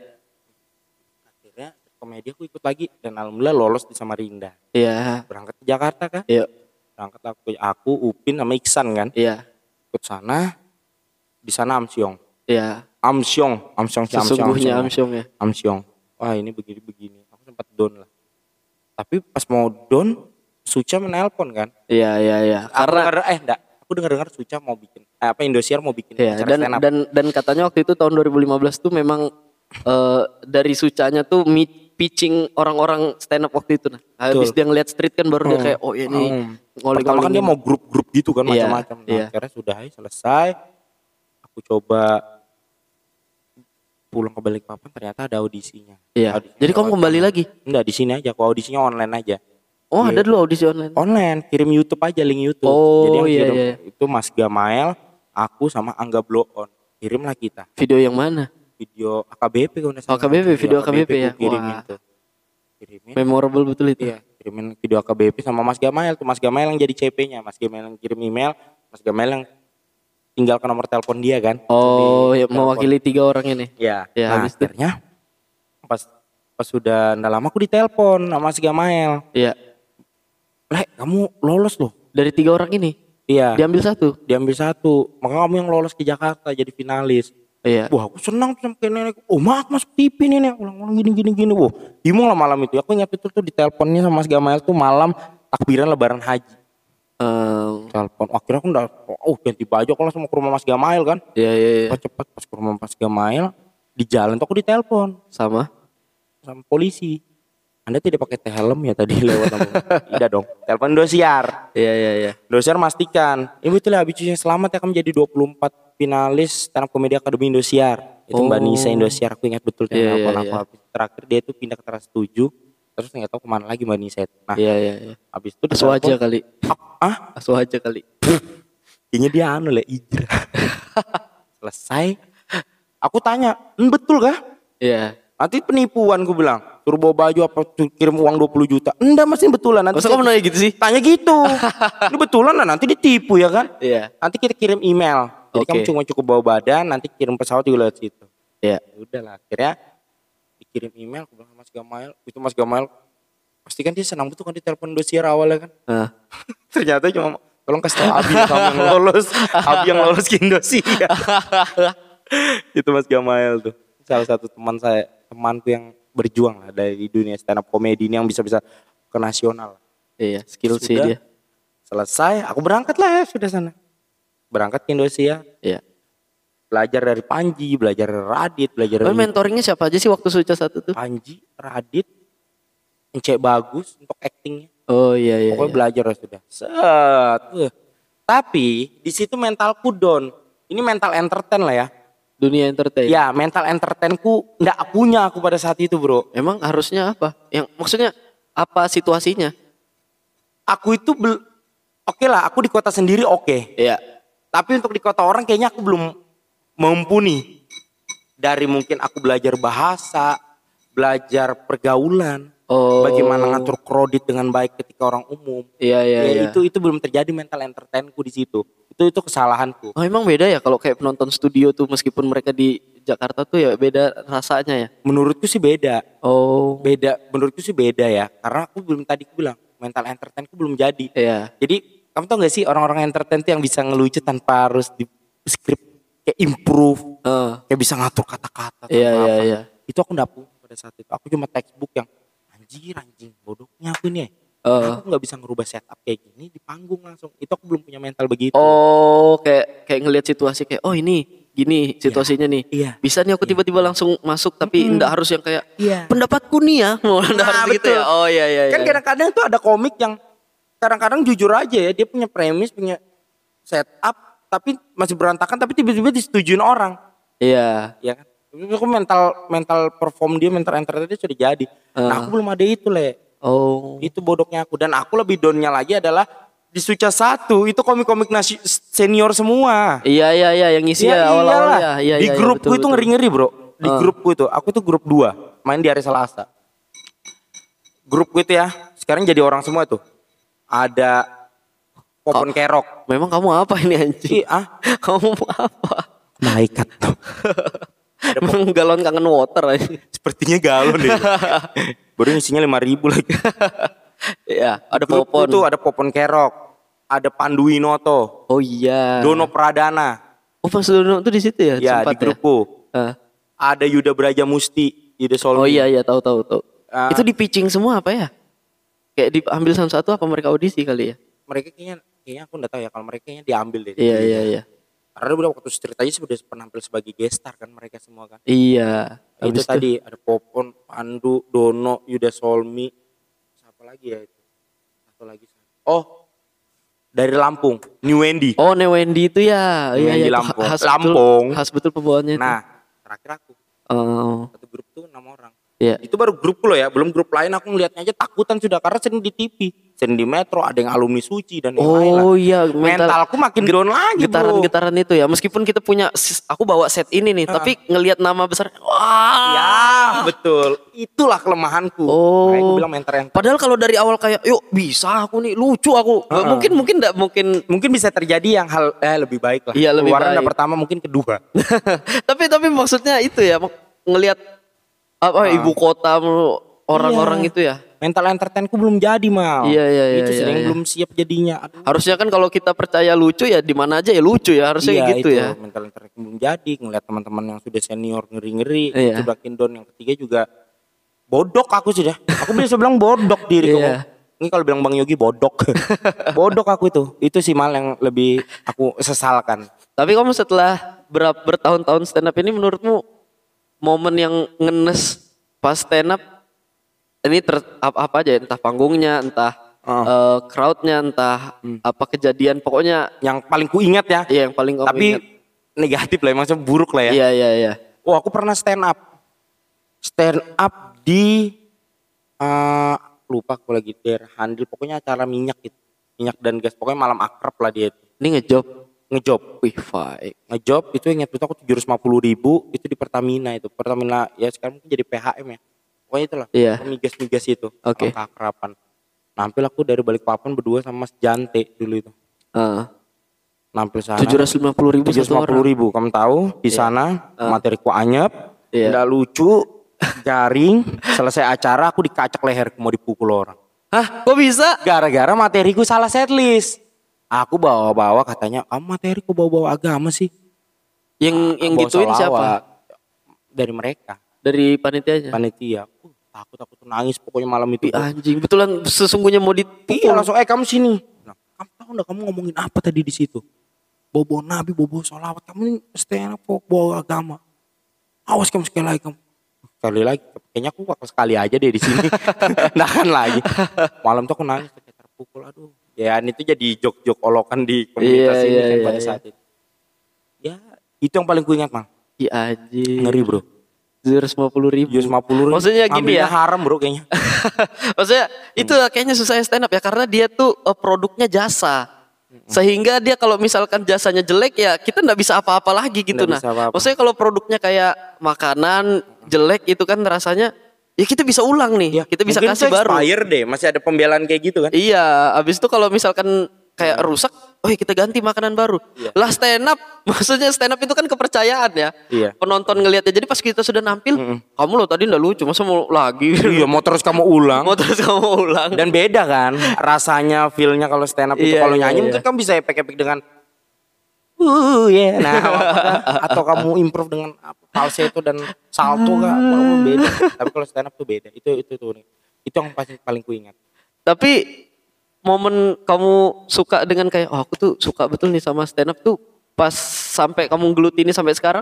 Akhirnya komedi aku ikut lagi dan alhamdulillah lolos di Samarinda. Iya. Berangkat ke Jakarta kan. Iya. Berangkat aku Upin sama Iksan kan. Iya. Ikut sana. Di sana Amsyong. Iya. Amsyong Sesungguhnya Amsyong ya. Amsyong. Wah ini begini. Aku sempat down lah. Tapi pas mau down, Suca menelpon kan. Iya. Karena aku dengar Suca mau bikin Indosiar mau bikin acara stand up. Dan katanya waktu itu tahun 2015 tuh memang dari Sucanya tuh pitching orang-orang stand up waktu itu. Nah, habis dia ngeliat street kan baru dia kayak ini pertama kan dia mau grup-grup gitu kan macam-macam. Iya. Akhirnya sudah selesai. Aku coba pulang ke Balikpapan ternyata ada audisinya. Iya. Jadi kamu kembali lagi? Enggak, di sini aja. Aku audisinya online aja. Oh, ada dulu audisi online. Online, kirim YouTube aja, link YouTube. Oh, jadi yang kirim iya. itu Mas Gamael, aku sama Angga Blow On. Kirimlah kita. Video yang mana? Video AKBP kalau enggak salah. AKBP, video AKBP ya. Kirimin tuh. Kirimin. Memorable betul itu. Iya, kirimin video AKBP sama Mas Gamael tuh. Mas Gamael yang jadi CP-nya, Mas Gamael yang kirim email, Mas Gamael yang tinggalkan nomor telepon dia kan. Oh, ya, mewakili 3 orang ini. Iya. Ya, nah, akhirnya pas sudah enggak lama aku ditelepon sama Mas Gamael. Iya. Le, kamu lolos loh. Dari 3 orang ini? Iya. Diambil 1? Diambil 1. Maka kamu yang lolos ke Jakarta jadi finalis. Iya. Wah, aku senang tuh sampai nenek. Oh, mak masuk TV nih, ulang-ulang gini. Wah, bingung lah malam itu. Aku ingat itu tuh diteleponnya sama Mas Gamael tuh malam takbiran Lebaran Haji. Telepon. Akhirnya aku ganti baju aku langsung ke rumah Mas Gamael kan. Iya. Cepat pas ke rumah Mas Gamael di jalan tuh aku ditelepon sama polisi. Anda tidak pakai helm ya tadi lewat. Tidak dong. Telepon Indosiar. Iya. Indosiar memastikan, betul ya Habibie selamat ya kamu jadi 24 finalis stand up komedi Akademi Indosiar. Itu Mbak Nisa Indosiar, aku ingat betul dia telepon aku. Habis terakhir dia itu pindah ke Trans 7. Terus nggak tahu kemana lagi Mbak Nisa. Nah, iya. Habis itu Asu aja kali. Asu aja kali. Kayaknya dia Ijra. Selesai. Aku tanya, betul kah? Iya. Nanti penipuan gue bilang. Suruh bawa baju apa kirim uang 20 juta. Enggak, masih betulan. Nanti masa kamu nanya gitu sih? Tanya gitu. Ini betulan lah, nanti ditipu ya kan? Iya. Nanti kita kirim email. Jadi kamu cuma cukup bawa badan, nanti kirim pesawat juga lewat situ. Iya. Udah lah, akhirnya dikirim email. Aku bilang Mas Gamael. Itu Mas Gamael pasti kan dia senang betul kan ditelepon Indosiar awalnya kan. Ternyata cuma tolong kasih tau Abi yang lolos. Abi yang lolos ke Indosiar. Itu Mas Gamael tuh. Salah satu temanku yang berjuang lah dari dunia stand up komedi ini yang bisa ke nasional. Iya, skill sih dia. Selesai, aku berangkat lah ya sudah sana. Berangkat ke Indosiar. Iya. Belajar dari Panji, belajar dari Radit, belajar dari mentoringnya siapa aja sih waktu Suca 1 tuh? Panji, Radit, Ence bagus untuk actingnya. Oh iya. Pokoknya belajar lah sudah. Tapi di situ mentalku down. Ini mental entertain lah ya. Dunia entertain. Ya, mental entertainku enggak punya aku pada saat itu, Bro. Emang harusnya apa? Yang maksudnya apa situasinya? Aku itu oke lah, aku di kota sendiri oke. Iya. Tapi untuk di kota orang kayaknya aku belum mumpuni. Dari mungkin aku belajar bahasa, belajar pergaulan, bagaimana ngatur kredit dengan baik ketika orang umum. Iya. Itu belum terjadi mental entertainku di situ. Itu kesalahanku. Oh, emang beda ya kalau kayak penonton studio tuh meskipun mereka di Jakarta tuh ya beda rasanya ya? Menurutku sih beda. Oh. Beda, menurutku sih beda ya. Karena aku bilang mental entertainku belum jadi. Iya. Jadi kamu tau gak sih orang-orang entertain tuh yang bisa ngelucu tanpa harus di script kayak improve. Kayak bisa ngatur kata-kata. Iya. Itu aku nggak punya pada saat itu. Aku cuma textbook yang anjing bodohnya aku ini. Aku nggak bisa ngerubah setup kayak gini di panggung langsung. Itu aku belum punya mental begitu. Oh, kayak ngelihat situasi kayak oh ini gini situasinya nih. Iya. Bisa nih aku tiba-tiba langsung masuk tapi enggak harus yang kayak Iya. pendapatku nih ya. Enggak harus gitu betul. ya. Oh iya iya. Kan kadang-kadang tuh ada komik yang kadang-kadang jujur aja ya, dia punya premis, punya setup, tapi masih berantakan, tapi tiba-tiba disetujuin orang. Iya. Ya kan? Aku mental perform dia, mental entertain dia sudah jadi. Nah aku belum ada itu Oh. Itu bodohnya aku. Dan aku lebih downnya lagi adalah di Suca 1 itu komik-komik senior semua. Iya yang ngisi ya awal-awal ya. Iya, di grupku itu betul. ngeri-ngeri bro. Di grupku itu, aku tuh grup 2 main di hari Selasa. Grupku itu ya, sekarang jadi orang semua tuh. Ada Popon Kerok. Memang kamu apa ini anjing? Kamu apa? Malaikat tuh. Emang galon kangen water aja. Sepertinya galon deh. Baru isinya 5.000 lagi. Iya, ada Grupku Popon. tuh ada Popon Kerok, ada Pandu Winoto, Oh iya. Dono Pradana. Oh pas Dono tuh di situ ya? Ya di sempat grupku. Ya? Ada Yuda Braja Musti, Yuda Solmi. Oh iya tahu. Itu di pitching semua apa ya? Kayak diambil satu-satu apa mereka audisi kali ya? Mereka kayaknya aku enggak tahu ya, kalau mereka kayaknya diambil deh. Iya. Karena udah waktu ceritanya sudah penampil sebagai guest star kan mereka semua kan. Iya. Itu tadi ada Popon, Pandu, Dono, Yuda Solmi. Siapa lagi ya itu? Satu lagi. Oh, dari Lampung, New Wendy. Oh, Wendy itu ya. New Wendy Itu Lampung. Lampung. Khas betul pembawaannya itu. Nah, terakhir aku. Satu grup tuh 6 orang. Iya. Itu baru grupku loh ya, belum grup lain. Aku ngeliatnya aja takutan sudah karena sering di TV, sering di Metro, ada yang alumni Suci dan yang lain lah. Oh iya, mentalku makin down lagi bro. Getaran itu ya. Meskipun kita punya, aku bawa set ini nih, tapi ngelihat nama besar, wah. Ya betul, itulah kelemahanku. Oh. Makanya aku bilang mental yang. Padahal kalau dari awal kayak, yuk bisa aku nih, lucu aku. Mungkin bisa terjadi yang hal lebih baik lah. Iya, lebih Keluaran baik. pertama mungkin kedua. tapi maksudnya itu ya, ngelihat apa ibu kota orang-orang itu ya. Mental entertainku belum jadi mal. Iya. Itu sedang belum siap jadinya. Aduh. Harusnya kan kalau kita percaya lucu ya di mana aja ya lucu ya, harusnya Iya, gitu itu, ya. Mental entertainku belum jadi, ngeliat teman-teman yang sudah senior ngeri-ngeri, Iya. itu makin down. Yang ketiga juga bodok aku sudah. Aku bisa bilang bodok diriku. Iya. Ini kalau bilang Bang Yogi bodok. Bodok aku itu. Itu sih mal yang lebih aku sesalkan. Tapi kamu setelah bertahun-tahun stand up ini menurutmu momen yang ngenes pas stand up ini apa aja ya? Entah panggungnya, entah crowdnya, entah apa kejadian, pokoknya Yang paling ku ingat ya. iya yang paling kamu Tapi ingat. negatif lah, maksudnya buruk lah ya. Iya. Oh aku pernah stand up. Stand up di lupa aku lagi handle, pokoknya acara minyak gitu. Minyak dan gas, pokoknya malam akrab lah dia itu. Ini ngejob. Wih, baik. Ngejob itu ingat itu aku 750.000 itu di Pertamina itu. Pertamina ya sekarang mungkin jadi PHM ya. Pokoknya itulah. Iya. Migas itu. Oke. Keakraban. Nampil aku dari Balikpapan berdua sama Mas Jante dulu itu. Nampil sana. 750.000 satu orang. 750.000. Kamu tahu di sana materiku anyep, Iya. nggak lucu, garing. Selesai acara aku dikacak leherku mau dipukul orang. Hah, kok bisa? Gara-gara materiku salah setlist. Aku bawa-bawa katanya, kamu materi kok bawa-bawa agama sih? Yang Bawa gituin solawat. siapa? Dari mereka, Dari panitianya. panitia. Takut nangis pokoknya malam itu. Ih, anjing, betulan sesungguhnya mau Iya dipukul. langsung, kamu sini. Nah, kamu tahu nggak kamu ngomongin apa tadi di situ? Bobo nabi, bobo solawat. Kamu ini stand up bawa agama. Awas kamu sekali lagi kamu. Sekali lagi, kayaknya aku bakal sekali aja deh di sini. Nah kan lagi. Malam tuh aku nangis kayak terpukul, aduh. Ya itu jadi jok-jok olokan di komunitas ini kan pada saat itu. Ya itu yang paling ku ingat Mang. Iya anjing. Ngeri bro. 750.000. 750.000. Maksudnya gini ya. Ngambilnya haram bro kayaknya. Maksudnya itu kayaknya susah stand up ya karena dia tuh produknya jasa. Sehingga dia kalau misalkan jasanya jelek ya kita nggak bisa apa-apa lagi gitu. Nggak bisa apa-apa. Maksudnya kalau produknya kayak makanan jelek itu kan rasanya ya kita bisa ulang nih. Kita bisa Mungkin kasih itu baru. expire deh, masih ada pembelaan kayak gitu kan. Iya, abis itu kalau misalkan kayak rusak, oh kita ganti makanan baru. Lah stand up, maksudnya stand up itu kan kepercayaan ya. Iya. Penonton ngelihatnya. Jadi pas kita sudah nampil, kamu loh tadi nggak lucu, masa mau lagi? Iya, mau terus kamu ulang. Mau terus kamu ulang. Dan beda kan rasanya, feel-nya kalau stand up itu. Iya, Kalau iya, nyanyi iya. mungkin kamu bisa epek-epek dengan ya. Nah, atau kamu improve dengan falsetto dan salto kah? Walaupun beda. Tapi kalau stand up tuh beda. Itu tuh. Itu yang pasti paling kuingat. Tapi momen kamu suka dengan kayak aku tuh suka betul nih sama stand up tuh pas sampai kamu gelut ini sampai sekarang?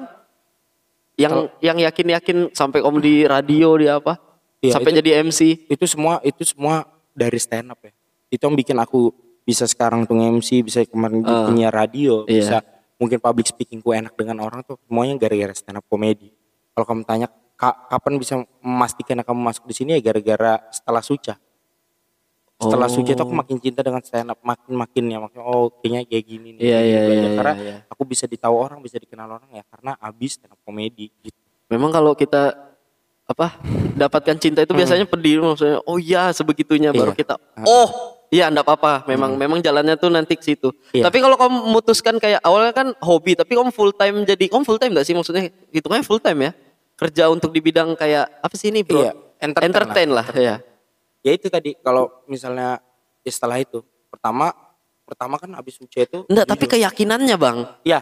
Yang yakin sampai kamu di radio di apa? Iya, sampai jadi MC. Itu semua dari stand up ya. Itu yang bikin aku bisa sekarang tuh MC, bisa kemarin punya radio, bisa mungkin public speakingku enak dengan orang tuh semuanya gara-gara stand up komedi. Kalau kamu tanya kapan bisa memastikan kamu masuk di sini ya gara-gara setelah Suca. Setelah Suca itu aku makin cinta dengan stand up, makin ya makin kayaknya kayak gini nih. Karena aku bisa ditahu orang, bisa dikenal orang ya karena abis stand up komedi gitu. Memang kalau kita dapatkan cinta itu biasanya pedih maksudnya. Oh iya sebegitunya baru kita. Iya enggak apa-apa. Memang jalannya tuh nanti ke situ. Iya. Tapi kalau kamu memutuskan kayak awalnya kan hobi, tapi kamu full time enggak sih maksudnya? Hitungannya full time ya? Kerja untuk di bidang kayak apa sih ini, Bro? Iya, entertain lah. Ya. Ya itu tadi kalau misalnya setelah itu pertama kan abis UC itu enggak, tapi keyakinannya, Bang. Iya,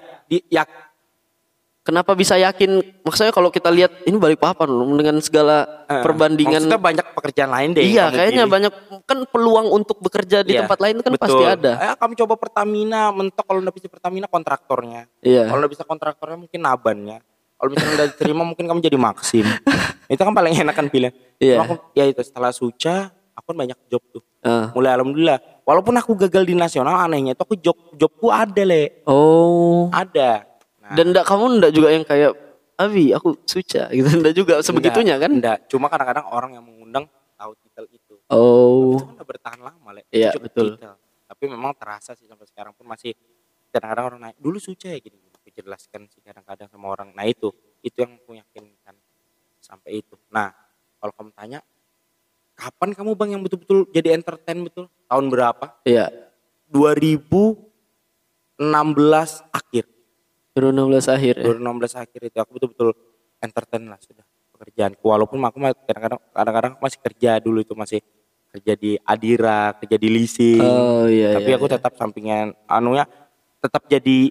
kenapa bisa yakin? Maksudnya kalau kita lihat ini Balikpapan dengan segala perbandingan. Maksudnya banyak pekerjaan lain deh. Iya, kayaknya banyak kan peluang untuk bekerja di tempat lain kan betul. Pasti ada. Kamu coba Pertamina, mentok kalau nggak bisa Pertamina kontraktornya. Iya. Kalau nggak bisa kontraktornya mungkin nabannya. Kalau misalnya udah diterima mungkin kamu jadi Maxim. Itu kan paling enak kan pilihan. Iya. Ya itu setelah Suca, aku kan banyak job tuh. Mulai alhamdulillah. Walaupun aku gagal di nasional, anehnya itu aku jobku ada Ada. Nah. Dan kamu enggak juga yang kayak Abi aku Suca gitu, enggak juga sebegitunya kan? Enggak, cuma kadang-kadang orang yang mengundang tahu titel itu. Itu kan udah bertahan lama Iya betul. Titel. Tapi memang terasa sih sampai sekarang pun masih kadang-kadang orang naik dulu Suca ya gini. Aku jelaskan sih kadang-kadang sama orang. Nah itu yang aku yakinkan sampai itu. Nah kalau kamu tanya kapan kamu Bang yang betul-betul jadi entertain betul? Tahun berapa? Iya. 2016 akhir. 2016 akhir. 2016 akhir itu aku betul-betul entertain lah sudah pekerjaanku. Walaupun aku kadang-kadang masih kerja dulu itu masih kerja di Adira, kerja di leasing. Tapi aku tetap sampingan tetap jadi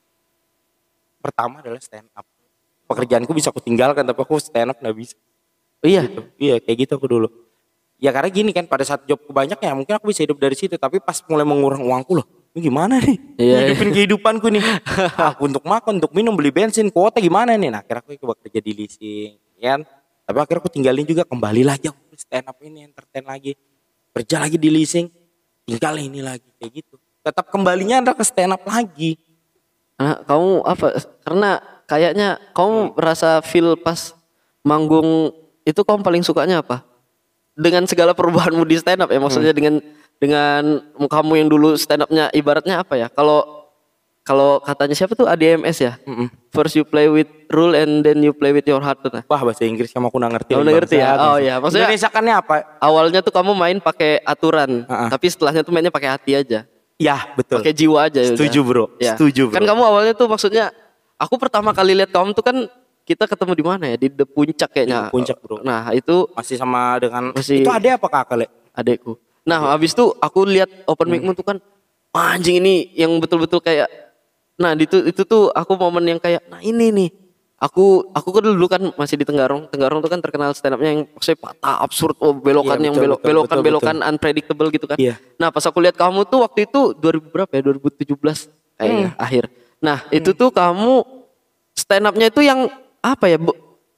pertama adalah stand up. Pekerjaanku bisa aku tinggalkan tapi aku stand up nggak bisa. Iya. Gitu. Iya kayak gitu aku dulu. Ya karena gini kan pada saat jobku banyak ya mungkin aku bisa hidup dari situ. Tapi pas mulai mengurang uangku loh. Ini gimana nih? Hidupin kehidupanku nih. Aku untuk makan, untuk minum, beli bensin, kuota gimana nih? Nah akhirnya aku coba kerja di leasing. Kan? Tapi akhirnya aku tinggalin juga. Kembali lagi aku stand up ini, entertain lagi. Kerja lagi di leasing. Tinggal ini lagi. Kayak gitu. Tetap kembalinya adalah ke stand up lagi. Nah, kamu apa? Karena kayaknya kamu merasa feel pas manggung itu kamu paling sukanya apa? Dengan segala perubahanmu di stand up ya. Maksudnya dengan kamu yang dulu stand up-nya ibaratnya apa ya? Kalau katanya siapa tuh ADMS ya? First you play with rule and then you play with your heart tuh. Wah bahasa Inggris kamu aku nggak ngerti. Kamu ngerti ya? Oh iya. Maksudnya Indonesia-kannya apa? Awalnya tuh kamu main pakai aturan, tapi setelahnya tuh mainnya pakai hati aja. Ya betul. Pakai jiwa aja. Setuju bro. Ya. Setuju bro. Kan kamu awalnya tuh maksudnya, aku pertama kali lihat kamu tuh kan kita ketemu di mana ya? Di The Puncak kayaknya. Di Puncak bro. Nah itu masih sama dengan itu adek apa kakak le? Adekku. Nah habis itu aku lihat open mic-mu tuh kan anjing ini yang betul-betul kayak. Nah itu tuh aku momen yang kayak nah ini nih. Aku kan dulu kan masih di Tenggarong. Tenggarong tuh kan terkenal stand up-nya yang maksudnya patah, absurd, belokan yang belokan unpredictable gitu kan. Iya. Nah pas aku lihat kamu tuh waktu itu 2000 berapa ya? 2017 kayaknya akhir. Nah itu tuh kamu stand up-nya itu yang apa ya?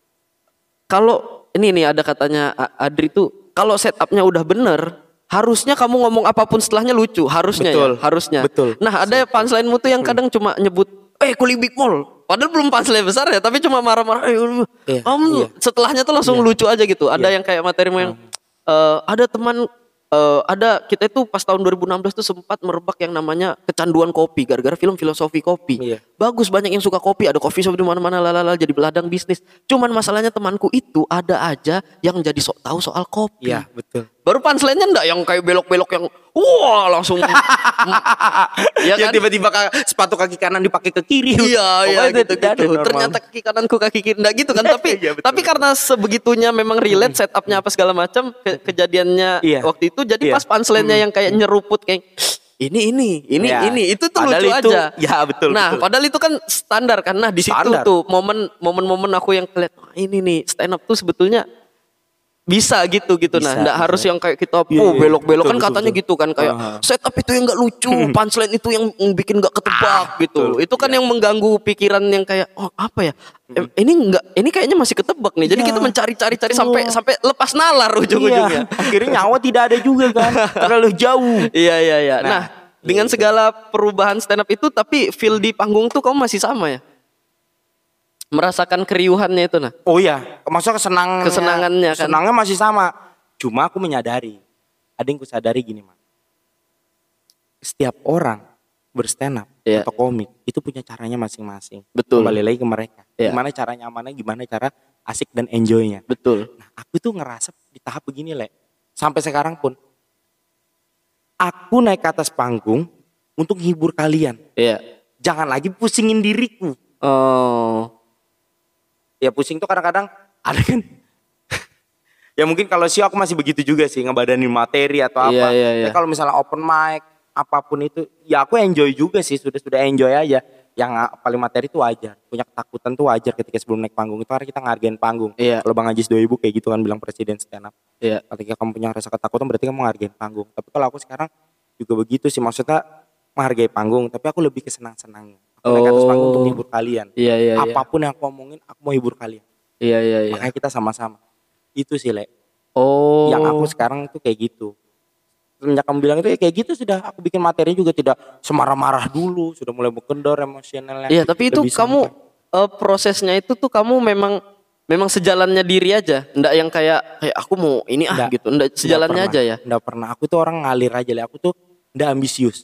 Kalau ini nih ada katanya Adri tuh kalau setup-nya udah bener harusnya kamu ngomong apapun setelahnya lucu. Harusnya betul, ya, harusnya. Betul. Nah ada punchline-mu tuh yang kadang cuma nyebut Kuli Big Mall. Padahal belum punchline besar ya, tapi cuma marah-marah. Setelahnya tuh langsung lucu aja gitu. Ada yang kayak materimu yang ada teman kita itu pas tahun 2016 tuh sempat merebak yang namanya kecanduan kopi gara-gara film Filosofi Kopi. Bagus, banyak yang suka kopi, ada coffee shop di mana-mana lalala jadi ladang bisnis. Cuman masalahnya temanku itu ada aja yang jadi sok tahu soal kopi. Iya, betul. Baru punchline-nya enggak yang kayak belok-belok yang wah langsung ya kan? Tiba-tiba sepatu kaki kanan dipakai ke kiri. Iya gitu. Ternyata kaki kananku kaki kiri enggak gitu kan tapi karena sebegitunya memang relate setupnya apa segala macam kejadiannya waktu itu jadi pas punchline-nya yang kayak nyeruput kayak Ya. itu tuh Padahal lucu itu, aja. ya betul. Nah, betul. padahal itu kan standar kan. Nah, di situ Standar. tuh momen-momen aku yang keliat, "Wah, ini nih stand up tuh sebetulnya bisa gitu Nah, Bisa, nggak bisa. harus yang kayak kita Iya, iya, belok-belok betul, kan betul, katanya betul. gitu kan kayak Aha. setup itu yang nggak lucu, punchline itu yang bikin nggak ketebak gitu. betul, Itu kan iya. yang mengganggu pikiran yang kayak oh apa ya? Ini kayaknya masih ketebak nih. Jadi Iya, kita mencari-cari betul. sampai lepas nalar ujung-ujungnya. Iya, akhirnya nyawa tidak ada juga kan, terlalu jauh. Iya. Nah, Nah, dengan gitu. segala perubahan stand up itu tapi feel di panggung tuh kamu masih sama ya? Merasakan keriuhannya itu nah. Oh iya, maksudnya Kesenangannya kan. Senangnya masih sama. Cuma aku menyadari, ada yang kusadari gini, Man. Setiap orang berstand up Iya. atau komik itu punya caranya masing-masing. Betul. Kembali lagi ke mereka. Iya. Gimana cara nyamannya, gimana cara asik dan enjoynya. Betul. Nah, aku tuh ngerasa di tahap begini, Le. Sampai sekarang pun aku naik ke atas panggung untuk hibur kalian. Iya. Jangan lagi pusingin diriku. Oh. Ya pusing tuh kadang-kadang ada kan. Ya mungkin kalau show aku masih begitu juga sih, ngebadanin materi atau apa. Iya. Tapi kalau misalnya open mic apapun itu, ya aku enjoy juga sih, sudah enjoy aja. Yang paling materi itu wajar, punya ketakutan tuh wajar ketika sebelum naik panggung itu karena kita ngargain panggung. Iya. Kalau Bang Ajis 2000 kayak gitu kan bilang presiden stand up. Iya. Ketika kamu punya rasa ketakutan berarti kamu ngargain panggung. Tapi kalau aku sekarang juga begitu sih, maksudnya menghargai panggung, tapi aku lebih ke senang-senangnya. Aku naik ke atas panggung untuk hibur kalian. Iya. Apapun yang aku omongin, aku mau hibur kalian. Iya. Makanya kita sama-sama. Itu sih, Le. Oh. Yang aku sekarang tuh kayak gitu. Semenjak kamu bilang itu ya kayak gitu sudah. Aku bikin materinya juga tidak semarah-marah dulu. Sudah mulai berkendor emosionalnya. Iya, tapi itu Lebih kamu santai. prosesnya itu tuh kamu memang sejalannya diri aja, ndak yang kayak aku mau ini Nggak. gitu, ndak sejalannya Nggak aja ya. Nggak pernah. Aku tuh orang ngalir aja, Le. Aku tuh nggak ambisius.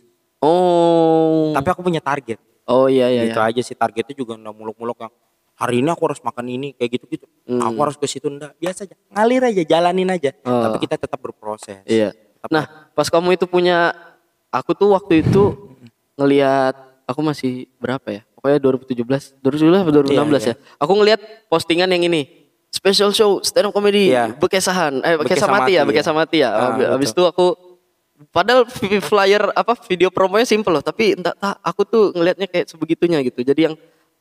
Oh. Tapi aku punya target. Oh iya. Gitu aja sih, targetnya juga nggak muluk-muluk yang hari ini aku harus makan ini kayak gitu-gitu. Aku harus ke situ, enggak, biasa aja. Ngalir aja, jalanin aja. Oh. Tapi kita tetap berproses. Iya. Tetap Nah, pas kamu itu punya, aku tuh waktu itu ngelihat, aku masih berapa ya? Pokoknya 2017 atau 2016 Iya. ya. Aku ngelihat postingan yang ini, special show stand up comedy Iya. Bekesahan, Bekesamati, Bekesamati ya. Habis itu aku padahal flyer video promonya simple loh, tapi entah aku tuh ngelihatnya kayak sebegitunya gitu. Jadi yang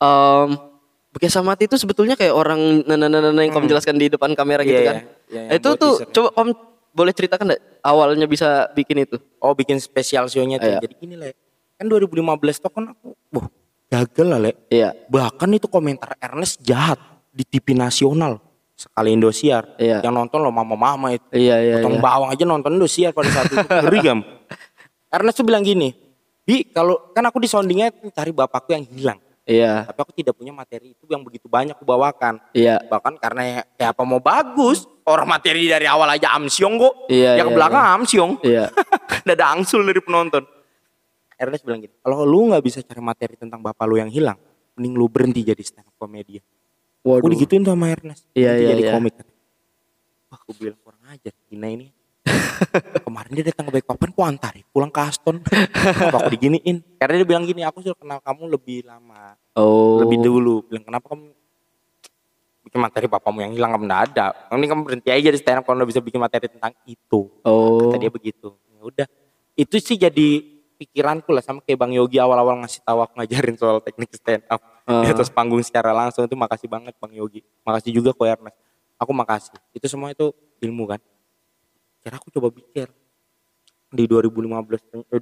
Bekesamati itu sebetulnya kayak orang yang kamu jelaskan di depan kamera gitu Iya, kan. iya, yang Itu buat tuh teaser. coba kamu boleh ceritakan enggak awalnya bisa bikin itu? Oh, bikin spesial show-nya tuh. Iya. Jadi gini, Le. Kan 2015 tuh kan aku, gagal lah, Le. Iya. Bahkan itu komentar Ernest jahat di TV nasional. Sekali Indosiar. Iya. Yang nonton lo mama-mama itu. Iya. Potong bawang aja nonton Indosiar pada saat itu. Ngeri gam. Ernest tuh bilang gini, kalau kan aku di soundingnya cari bapakku yang hilang. Iya. Tapi aku tidak punya materi itu yang begitu banyak aku bawakan. Iya. Bahkan karena ya apa mau bagus. Orang materi dari awal aja amsyong kok. Iya, Yang iya, ke belakang amsyong. Iya. Nggak ada angsul dari penonton. Ernest bilang gini, kalau lu gak bisa cari materi tentang bapak lu yang hilang, mending lu berhenti jadi stand up comedian. Aku Waduh. digituin tuh sama Ernest. Iya, Berhenti iya, jadi iya. komik. Wah, aku bilang kurang ajar Gina ini. Kemarin dia datang ke Balikpapan, kok antari pulang ke Aston. Kenapa aku diginiin? Karena dia bilang gini, aku sudah kenal kamu lebih lama. Oh. Lebih dulu. Bilang kenapa kamu bikin materi bapakmu yang hilang, kamu nggak ada. Ini kamu berhenti aja di stand up kalau bisa bikin materi tentang itu. Oh. Kata dia begitu. Ya udah. Itu sih jadi pikiranku lah, sama kayak Bang Yogi awal-awal ngasih tahu aku ngajarin soal teknik stand up di atas panggung secara langsung. Itu makasih banget Bang Yogi. Makasih juga ko Ernest. Aku makasih. Itu semua itu ilmu kan. Kira aku coba pikir di 2015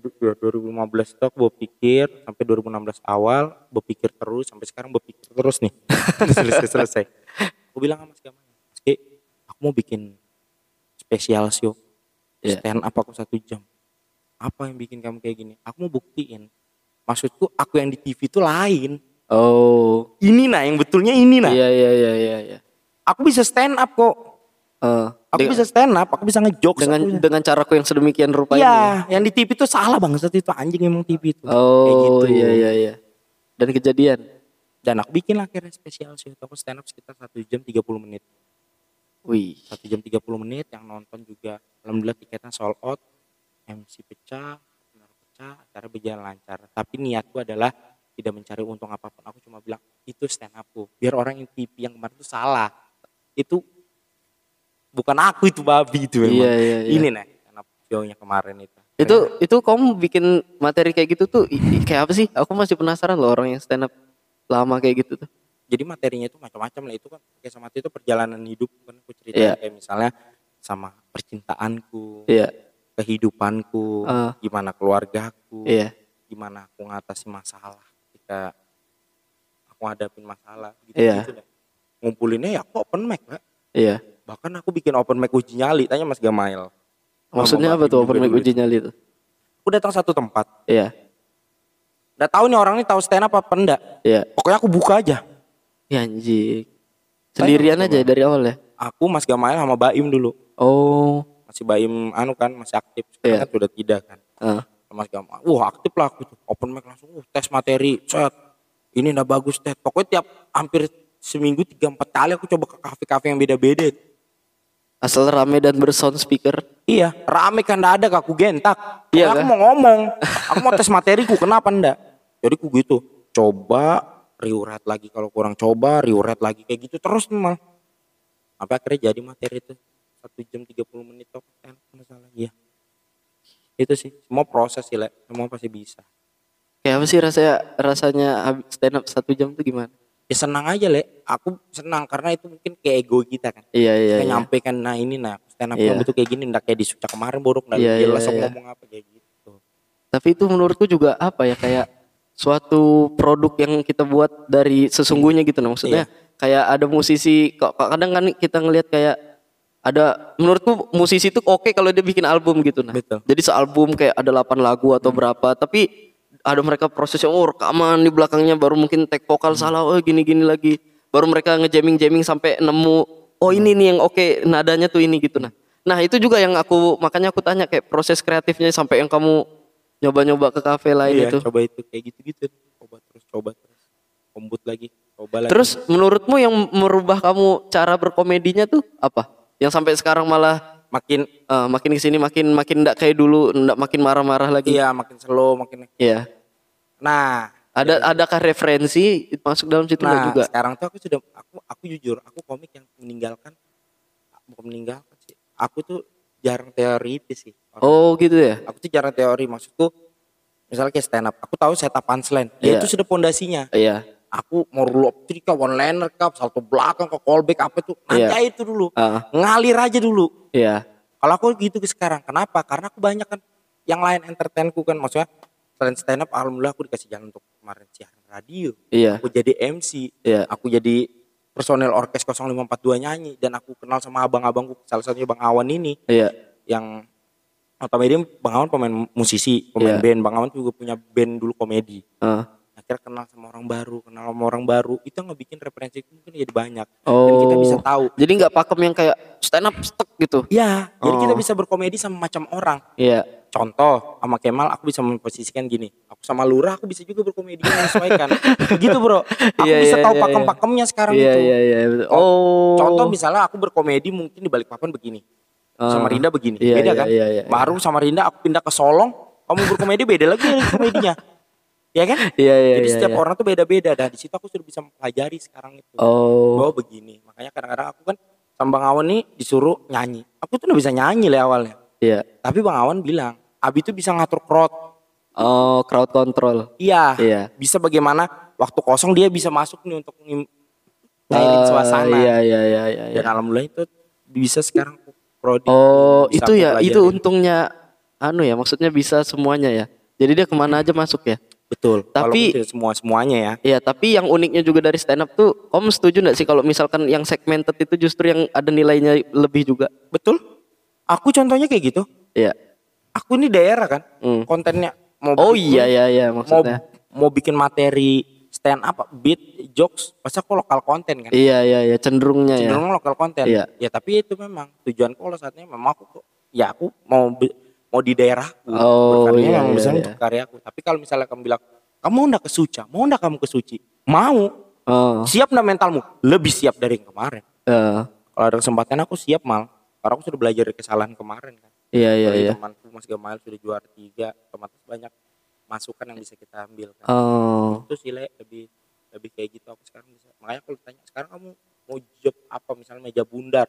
tuh aku berpikir sampai 2016 awal berpikir terus sampai sekarang berpikir terus nih. selesai. Aku bilang sama Mas Gamal, aku mau bikin spesial show stand up aku 1 jam. Apa yang bikin kamu kayak gini? Aku mau buktiin. Maksudku aku yang di TV itu lain. Oh. Ini nah yang betulnya ini nah. Iya. Aku bisa stand up kok. Aku bisa stand up, aku bisa ngejokes dengan caraku yang sedemikian rupa ini. Iya, yang di TV itu salah banget itu anjing emang TV itu. Oh, kayak gitu. Iya. Dan kejadian. Dan aku bikin lah akhirnya spesial show. Aku stand up sekitar 1 jam 30 menit. Wih. 1 jam 30 menit yang nonton juga alhamdulillah tiketnya sold out. MC pecah, acara berjalan lancar. Tapi niatku adalah tidak mencari untung apapun. Aku cuma bilang itu stand upku. Biar orang yang TV yang kemarin itu salah. Itu bukan aku itu babi itu memang. Iya. Ini nih stand up show-nya kemarin itu. Itu kamu bikin materi kayak gitu tuh kayak apa sih? Aku masih penasaran loh orang yang stand up lama kayak gitu tuh. Jadi materinya itu macam-macam lah, itu kan kisah mati itu perjalanan hidup kan, aku ceritain Iya, kayak misalnya sama percintaanku, iya, kehidupanku, eh, gimana keluargaku, iya, gimana aku ngatasi masalah ketika aku hadapin masalah iya, gitu-gitu deh. Ngumpulinnya ya aku open mic lah. iya. Bahkan aku bikin open mic uji nyali, tanya Mas Gamail. Sama Maksudnya Mbak apa Im tuh juga open mic dulu uji itu. nyali itu? Aku datang satu tempat, Iya, nggak tahu nih orang ini tahu stand up apa enggak. iya. Pokoknya aku buka aja. Ya anjing. Tanya Mas Sendirian aja Gamail. dari awal ya? Aku Mas Gamail sama Baim dulu. Oh, Masih Baim anu kan masih aktif. Sekarang iya. kan sudah tidak kan. Ah, Mas Gamail. Wah, aktif lah aku tuh. Open mic langsung tes materi. Set. Ini udah bagus tes. Pokoknya tiap hampir seminggu 3-4 kali aku coba ke kafe-kafe yang beda-beda. asal rame dan bersound speaker. Iya, rame kan enggak ada aku gentak. Iya Pokoknya aku kah? mau ngomong. Aku mau tes materiku kenapa enggak? Jadi aku gitu. Coba riuret lagi, kalau kurang coba riuret lagi kayak gitu terus mal. Sampai akhirnya jadi materi itu 1 jam 30 menit top 10 masalah. Iya. Itu sih, semua proses sih, Le. Semua pasti bisa. Kayak apa sih rasanya stand up 1 jam tuh gimana? Ya senang aja, Le. Aku senang karena itu mungkin kayak ego kita kan. Iya, iya, Kita iya. nyampaikan nah ini nah stand up Iya, betul kayak gini, enggak kayak di Suca kemarin borok enggak iya, iya, jelas aku iya. ngomong apa kayak gitu. Tapi itu menurutku juga apa ya, kayak suatu produk yang kita buat dari sesungguhnya gitu nah. Iya, Maksudnya kayak ada musisi kok kadang kan kita ngelihat kayak ada, menurutku musisi itu oke kalau dia bikin album gitu nah. betul. Jadi sealbum kayak ada 8 lagu atau berapa, tapi ada mereka prosesnya rekaman di belakangnya baru mungkin tag vokal salah, gini-gini lagi. Baru mereka ngejamming-jamming sampai nemu ini nih yang oke nadanya tuh ini gitu nah. Nah, itu juga yang makanya aku tanya kayak proses kreatifnya sampai yang kamu nyoba-nyoba ke kafe lain Iya, itu. coba itu kayak gitu-gitu. Coba terus. Kombut lagi, coba lagi. Terus menurutmu yang merubah kamu cara berkomedinya tuh apa? Yang sampai sekarang malah Makin makin kesini makin makin ndak kayak dulu, ndak makin marah-marah lagi. iya, makin slow, makin. Iya. Nah, Adakah referensi masuk dalam situ nggak juga? sekarang tuh aku jujur, aku komik yang meninggalkan, bukan meninggalkan sih. Aku tuh jarang teoritis sih. Oh gitu ya? Aku tuh jarang teori, maksudku misalnya kayak stand up, aku tahu setup punchline. Ya Iya. itu sudah pondasinya. Iya. Aku mau roll up three kah, one liner kah, salto belakang ke callback apa tuh. Nanti Iya. aja itu dulu. Ah, Ngalir aja dulu. iya. Kalau aku gitu sekarang, kenapa? Karena aku banyak kan yang lain entertainku kan, maksudnya selain stand up, alhamdulillah aku dikasih jalan untuk kemarin siaran radio. Iya. Aku jadi MC, Iya. aku jadi personel orkes 0542 nyanyi, dan aku kenal sama abang-abangku, salah satunya Bang Awan ini, Iya. yang notabene Bang Awan pemain musisi, pemain Iya. band. Bang Awan juga punya band dulu komedi. Ah. Akhirnya kenal sama orang baru, itu yang ngebikin referensi itu mungkin jadi banyak. Dan kita bisa tahu. Jadi nggak pakem yang kayak stand up stuck gitu. Ya, jadi kita Oh. bisa berkomedi sama macam orang. Iya. Contoh, sama Kemal aku bisa memposisikan gini. Aku sama Lurah aku bisa juga berkomedi menyesuaikan. Gitu bro. Aku Iya, bisa iya, tahu iya, pakem-pakemnya sekarang iya, itu. iya, iya, betul. Contoh misalnya aku berkomedi mungkin di Balikpapan begini. Sama Rinda begini. Iya, Beda iya, kan? iya, iya. Baru sama Rinda aku pindah ke Solong. Kamu berkomedi beda lagi komedinya. Ya kan? Iya, iya, Jadi iya, setiap iya. orang tuh beda-beda. Dan di situ aku sudah bisa mempelajari sekarang itu. Oh. Bahwa begini. Makanya kadang-kadang aku kan sama Bang Awan nih disuruh nyanyi. Aku tuh udah bisa nyanyi lah awalnya. Iya. Tapi Bang Awan bilang, Abi tuh bisa ngatur crowd. Oh, crowd control. Iya, Iya. bisa bagaimana waktu kosong dia bisa masuk nih untuk ngairin suasana. Iya, iya, iya, iya, iya. Dan alhamdulillah itu bisa sekarang prodi. Oh, bisa itu aku ya, itu pelajarin. untungnya ya, maksudnya bisa semuanya ya. Jadi dia kemana aja masuk ya. Betul. Tapi- Walaupun tidak semuanya ya. Iya, tapi yang uniknya juga dari stand up tuh, Om setuju nggak sih kalau misalkan yang segmented itu justru yang ada nilainya lebih juga? Betul. Aku contohnya kayak gitu. Iya. Aku ini daerah kan, Hmm. kontennya mau Oh bikin- iya, iya, iya, mau maksudnya. mau bikin materi stand up, beat, jokes, pasti aku lokal konten kan. Iya, iya, iya, cenderungnya ya. Cenderung lokal konten. Iya. Ya tapi itu memang tujuanku kalau saatnya memang aku mau di daerahku. Oh, Berkarya iya, yang iya, misalnya iya. untuk karyaku. Tapi kalau misalnya kamu bilang, kamu mau ndak ke Suca? Mau ndak kamu ke Suci? Mau. Oh, Siap ndak mentalmu? Lebih siap dari yang kemarin. eh, Kalau ada kesempatan aku siap mal. Karena aku sudah belajar dari kesalahan kemarin kan. iya, iya, Apalagi iya. temanku Mas Gamail sudah juara 3, otomatis banyak masukan yang bisa kita ambil kan. Oh, Itu sih Le, lebih kayak gitu aku sekarang bisa. Makanya kalau ditanya sekarang kamu mau job apa, misalnya meja bundar,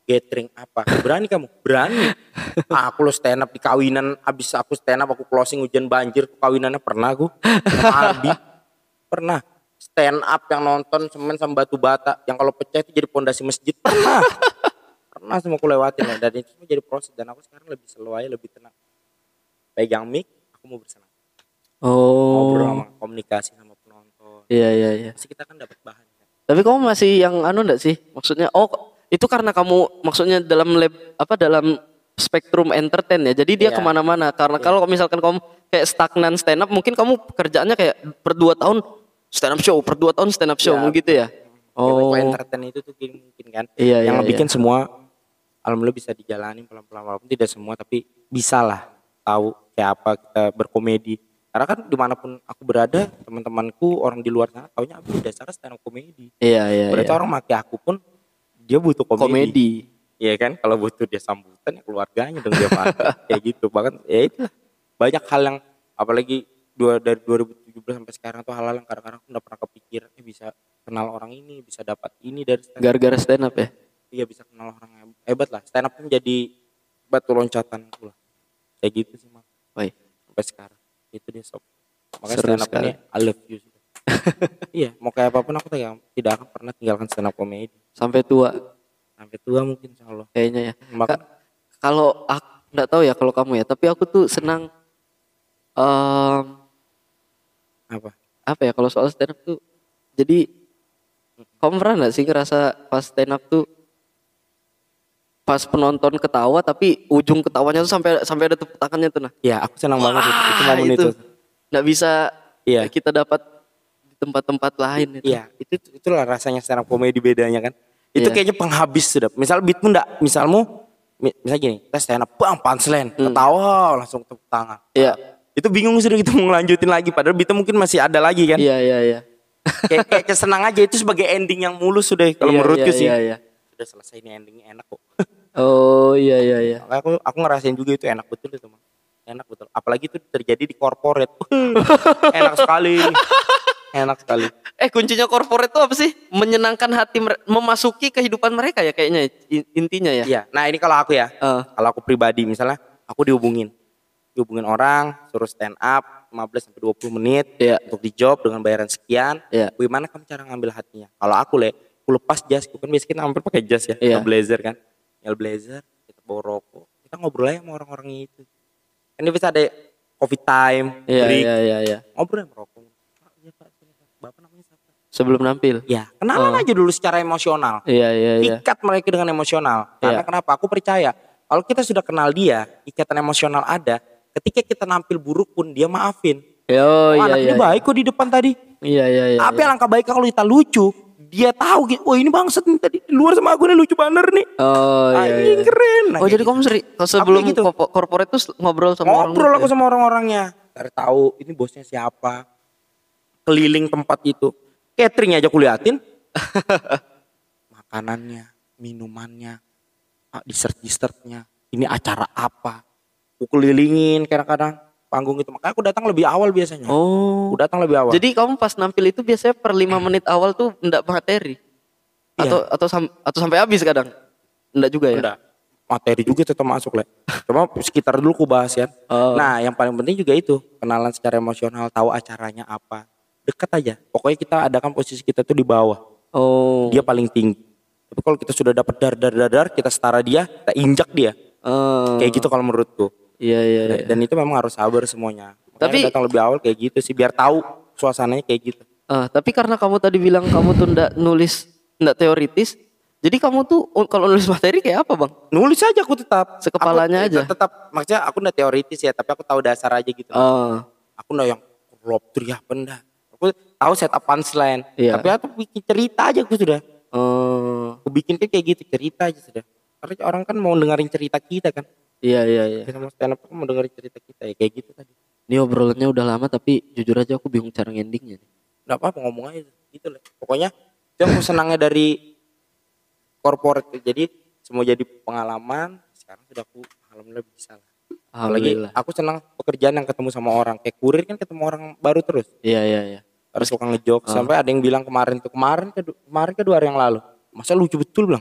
gathering apa. Berani kamu? Berani. Aku lo stand up di kawinan, abis aku stand up aku closing hujan banjir, kawinannya pernah aku. Sama Ardi. Pernah. Stand up yang nonton semen sama batu bata, yang kalau pecah itu jadi pondasi masjid. Pernah. Pernah semua aku lewatin ya. Dan itu semua jadi proses. Dan aku sekarang lebih slow aja, lebih tenang. Pegang mic, aku mau bersenang. Ngobrol sama komunikasi sama penonton. Iya. Pasti kita kan dapat bahan. Tapi kamu masih yang enggak sih? Maksudnya itu karena kamu maksudnya dalam dalam spektrum entertain ya. Jadi dia kemana-mana. Karena kalau misalkan kamu kayak stagnan stand up, mungkin kamu pekerjaannya kayak per 2 tahun stand up show, per 2 tahun stand up show gitu ya. Kalau entertain itu tuh mungkin kan. Yang bikin semua alhamdulillah bisa dijalani pelan-pelan, walaupun tidak semua, tapi bisa lah tahu kayak apa kita berkomedi. Karena kan dimanapun aku berada, teman-temanku orang di luar sana taunya aku dasarnya stand up komedi. Iya. Berarti orang maki aku pun dia butuh komedi. Iya kan, kalau butuh dia sambutan ya keluarganya dong dia pakai kayak gitu. Bahkan ya itu banyak hal yang apalagi dari 2017 sampai sekarang tuh hal-hal yang kadang-kadang aku nggak pernah kepikir bisa kenal orang ini, bisa dapat ini dari stand up. Gara-gara stand up ya? Iya, bisa kenal orang hebat lah. Stand up pun jadi batu loncatan aku lah. Kayak gitu sih Mak. Sampai sekarang. Itu dia sob. Makanya stand up ini I love you. Iya, mau kayak apapun aku tidak akan pernah tinggalkan stand up komedi. Sampai tua Mungkin insyaallah. kayaknya ya. Kalau aku enggak tahu ya kalau kamu ya, tapi aku tuh senang apa ya kalau soal stand up tuh. Jadi kamu pernah enggak sih ngerasa pas stand up tuh pas penonton ketawa tapi ujung ketawanya tuh sampai ada tepuk tangannya tuh nah. Iya, aku senang banget itu momen itu. Enggak bisa kita dapat di tempat-tempat lain itu. Iya, itulah rasanya stand up komedi bedanya kan. Itu kayaknya penghabis sudah. Misal beatmu enggak, misalnya gini, kita stand up bang punchline, ketawa langsung tepuk tangan. Iya. Itu bingung sudah gitu mau ngelanjutin lagi padahal beatnya mungkin masih ada lagi kan. Iya. kayak senang aja itu sebagai ending yang mulus sudah kalau menurutku sih. Iya. Sudah selesai ini endingnya enak kok. Oh iya. Aku ngerasain juga itu enak betul itu Mang. Enak betul. Apalagi itu terjadi di corporate. Enak sekali. Kuncinya corporate itu apa sih? Menyenangkan hati memasuki kehidupan mereka ya kayaknya intinya ya. Iya. Nah, ini kalau aku ya. Kalau aku pribadi misalnya aku dihubungin orang suruh stand up 15 sampai 20 menit untuk di job dengan bayaran sekian. Bagaimana kamu cara ngambil hatinya? Kalau aku lepas jas, kan biasanya kita hampir pakai jas ya, blazer kan. Blazer, kita bawa rokok, kita ngobrol aja sama orang-orang itu. Kan dia bisa ada coffee time, break. Iya. Ngobrol sama rokok. Bapak namanya siapa? Sebelum nampil. Ya, kenalan aja dulu secara emosional. Iya. Ikat mereka dengan emosional. Karena kenapa? Aku percaya kalau kita sudah kenal dia, ikatan emosional ada. Ketika kita nampil buruk pun dia maafin. Anaknya baik kok di depan tadi. Iya. Tapi alangkah baik kalau kita lucu. Dia tahu gitu, ini bangsat nih tadi di luar sama aku nih lucu bener nih. Iya. Keren. Jadi kamu sering sebelum gitu. Corporate tuh ngobrol sama ngobrol aku sama orang-orangnya. Cari tahu ini bosnya siapa. Keliling tempat itu. Catering aja aku liatin. Makanannya, minumannya, dessert-dessertnya. Ini acara apa. Aku kelilingin kadang-kadang panggung itu. Makanya aku datang lebih awal biasanya. Aku datang lebih awal. Jadi kamu pas nampil itu biasanya per 5 menit awal tuh enggak materi? Atau sampai habis kadang? Enggak juga ya? Enggak. Materi juga tetap masuk, Cuma sekitar dulu aku bahas ya. Nah, yang paling penting juga itu. Kenalan secara emosional, tahu acaranya apa. Dekat aja. Pokoknya kita adakan posisi kita tuh di bawah. Dia paling tinggi. Tapi kalau kita sudah dapat dar, kita setara dia, kita injak dia. Kayak gitu kalau menurutku. Iya. Dan itu memang harus sabar semuanya. Tapi datang lebih awal kayak gitu sih, biar tahu suasananya kayak gitu. Tapi karena kamu tadi bilang kamu tuh ndak teoritis, jadi kamu tuh kalau nulis materi kayak apa bang? Nulis aja aku tetap. Sekepalanya aja. Tetap, maksudnya aku ndak teoritis ya, tapi aku tahu dasar aja gitu. Aku ndak yang rob teriak benda. Aku tahu setup punchline. Tapi aku bikin cerita aja aku sudah. Aku bikin kayak gitu, cerita aja sudah. Karena orang kan mau dengerin cerita kita kan. Iya. Kita mau stand up mau dengerin cerita kita ya kayak gitu tadi. Ini obrolannya udah lama tapi jujur aja aku bingung cara endingnya. Nggak apa-apa ngomong aja gitu lah. Pokoknya itu aku senangnya dari corporate. Jadi semua jadi pengalaman. Sekarang sudah aku alhamdulillah bisa lah. Apalagi aku senang pekerjaan yang ketemu sama orang. Kayak kurir kan ketemu orang baru terus. Iya. Terus suka ngejok. Sampai ada yang bilang kemarin 2 hari yang lalu. Masa lucu betul bilang.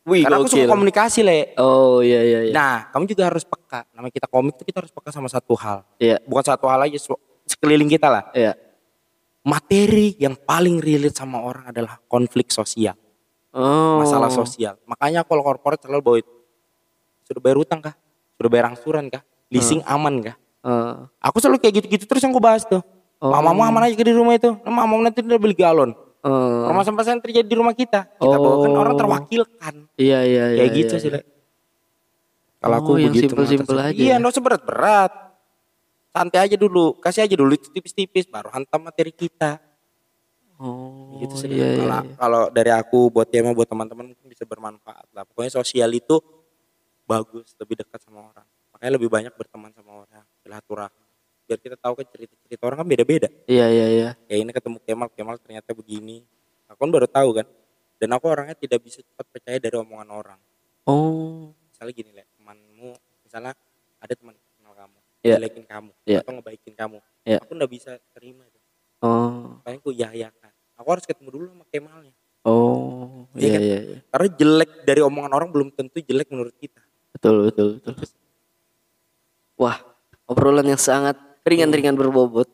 Wih, Karena aku suka gokil. komunikasi, Le. Oh iya iya iya. Nah, kamu juga harus peka. Namanya kita komik tuh kita harus peka sama satu hal. Iya. Bukan satu hal aja, sekeliling kita lah. Iya. Materi yang paling relate sama orang adalah konflik sosial. Oh. Masalah sosial. Makanya kalau korporat selalu bawa itu. Sudah bayar utang kah? Sudah bayar angsuran kah? Leasing aman kah? Aku selalu kayak gitu-gitu terus yang gue bahas tuh. Mamamu aman aja di rumah itu. Mamamu nanti udah beli galon. Permasalahan yang terjadi di rumah kita. Kita bawa kan orang terwakilkan. Iya iya iya. Kayak gitu sih, Le. Kalau aku yang begitu. simpel-simpel aja. Iya, nggak usah berat-berat. Santai aja dulu. Kasih aja dulu tipis-tipis. Baru hantam materi kita. Oh Gitu sih. iya, iya. Kalau dari aku buat tema buat teman-teman mungkin bisa bermanfaat lah. Pokoknya sosial itu bagus, lebih dekat sama orang. Makanya lebih banyak berteman sama orang, silaturahmi. Biar kita tahu kan cerita-cerita orang kan beda-beda. Iya iya iya. Kayak ini ketemu Kemal ternyata begini. Aku kan baru tahu kan. Dan aku orangnya tidak bisa cepat percaya dari omongan orang. Oh. Misalnya gini, Le, temanmu, misalnya ada teman kenal kamu, Iya. jelekin kamu, Iya. atau ngebaikin kamu. Iya. Aku nggak bisa terima itu. Oh. Paling ku iya-iyakan. Aku harus ketemu dulu sama Kemalnya. Oh. Iya Iya kan? iya iya. Karena jelek dari omongan orang belum tentu jelek menurut kita. Betul betul betul. Wah, obrolan yang sangat ringan-ringan berbobot.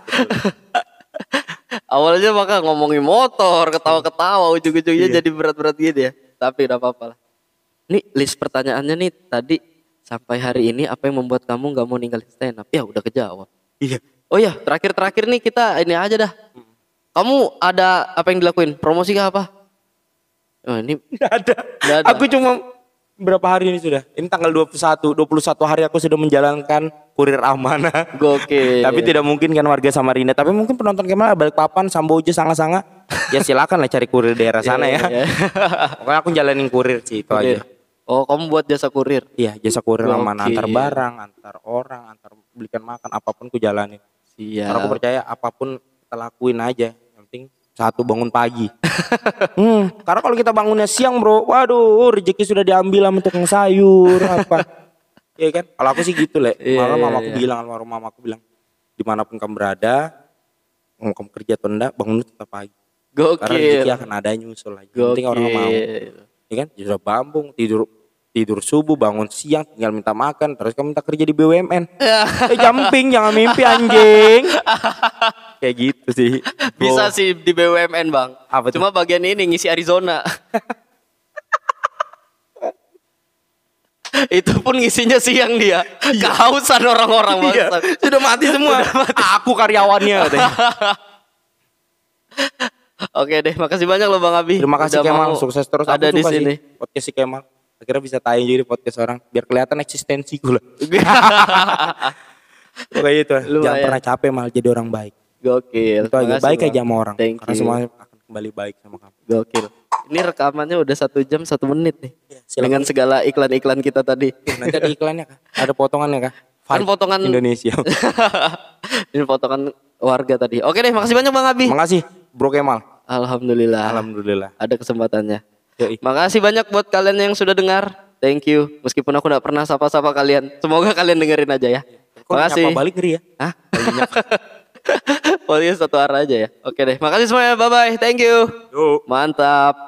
Awalnya maka ngomongin motor, ketawa-ketawa, ujung-ujungnya jadi berat-berat gitu ya. Tapi udah apa-apa lah. Nih list pertanyaannya nih tadi, sampai hari ini apa yang membuat kamu nggak mau ninggalin stand up? Ya udah kejawab. Iya. Oh ya, terakhir nih kita ini aja dah. Kamu ada apa yang dilakuin? Promosi kah apa? Oh, ini Nggak ada. nggak ada. Aku cuma berapa hari ini sudah? Ini tanggal 21 hari aku sudah menjalankan kurir amanah. Gokil. Tapi tidak mungkin kan warga Samarinda. Tapi mungkin penonton Kemal Balikpapan, Samboja, Sanga-Sanga. Ya silakan lah cari kurir daerah sana ya. Iya. Pokoknya aku jalanin kurir sih itu Kurir. aja. Oh, kamu buat jasa kurir? Iya, jasa kurir amanah, Gokil. antar barang, antar orang, antar belikan makan, apapun ku jalanin. Iya. Karena aku percaya apapun kita lakuin aja. Yang penting satu bangun pagi. Karena kalau kita bangunnya siang bro, waduh rezeki sudah diambil sama tukang sayur apa. Iya kan? Kalau aku sih gitu Le. Iya, Malah iya, mamaku iya. bilang, almarhum mamaku bilang, dimanapun kamu berada, mau kamu kerja atau enggak, bangun tetap pagi. Karena rezeki Gokil. akan ada nyusul lagi. Yang penting orang mau. Gokil. Ya kan? Sudah bambung, tidur subuh, bangun siang, tinggal minta makan, terus kamu minta kerja di BUMN. Jumping, jangan mimpi anjing. Kayak gitu sih. Bisa sih di BUMN bang. Apa tuh? Cuma bagian ini ngisi Arizona. Itu pun ngisinya siang dia. Kehausan orang-orang Iya, bangsa. sudah mati semua. Aku karyawannya katanya. Oke deh, makasih banyak loh Bang Abi. Terima kasih Udah Kemal, mau sukses terus. ada Aku di suka sini. sih podcast si Kemal. Akhirnya bisa tayang jadi podcast orang biar kelihatan eksistensiku lah. Pokoknya itu. Jangan Lumayan. pernah capek malah jadi orang baik. Gokil. Itu aja Makasih, baik Bang. aja sama orang. Thank Karena you. semuanya akan kembali baik sama kamu. Gokil. Ini rekamannya udah 1 jam 1 menit nih. silakan. Dengan segala iklan-iklan kita tadi. Nanti ada iklannya kah? Ada potongannya kah? Kan Five potongan Indonesia. Ini potongan warga tadi. Oke deh, makasih banyak Bang Abi. Makasih Bro Kemal. Alhamdulillah. Alhamdulillah. Ada kesempatannya. Yoi. Makasih banyak buat kalian yang sudah dengar. Thank you. Meskipun aku gak pernah sapa-sapa kalian. Semoga kalian dengerin aja ya. Kok Makasih. nyapa balik ngeri ya? Hah? Pokoknya satu arah aja ya. Oke deh. Makasih semuanya. Bye-bye. Thank you. Yuk. Mantap.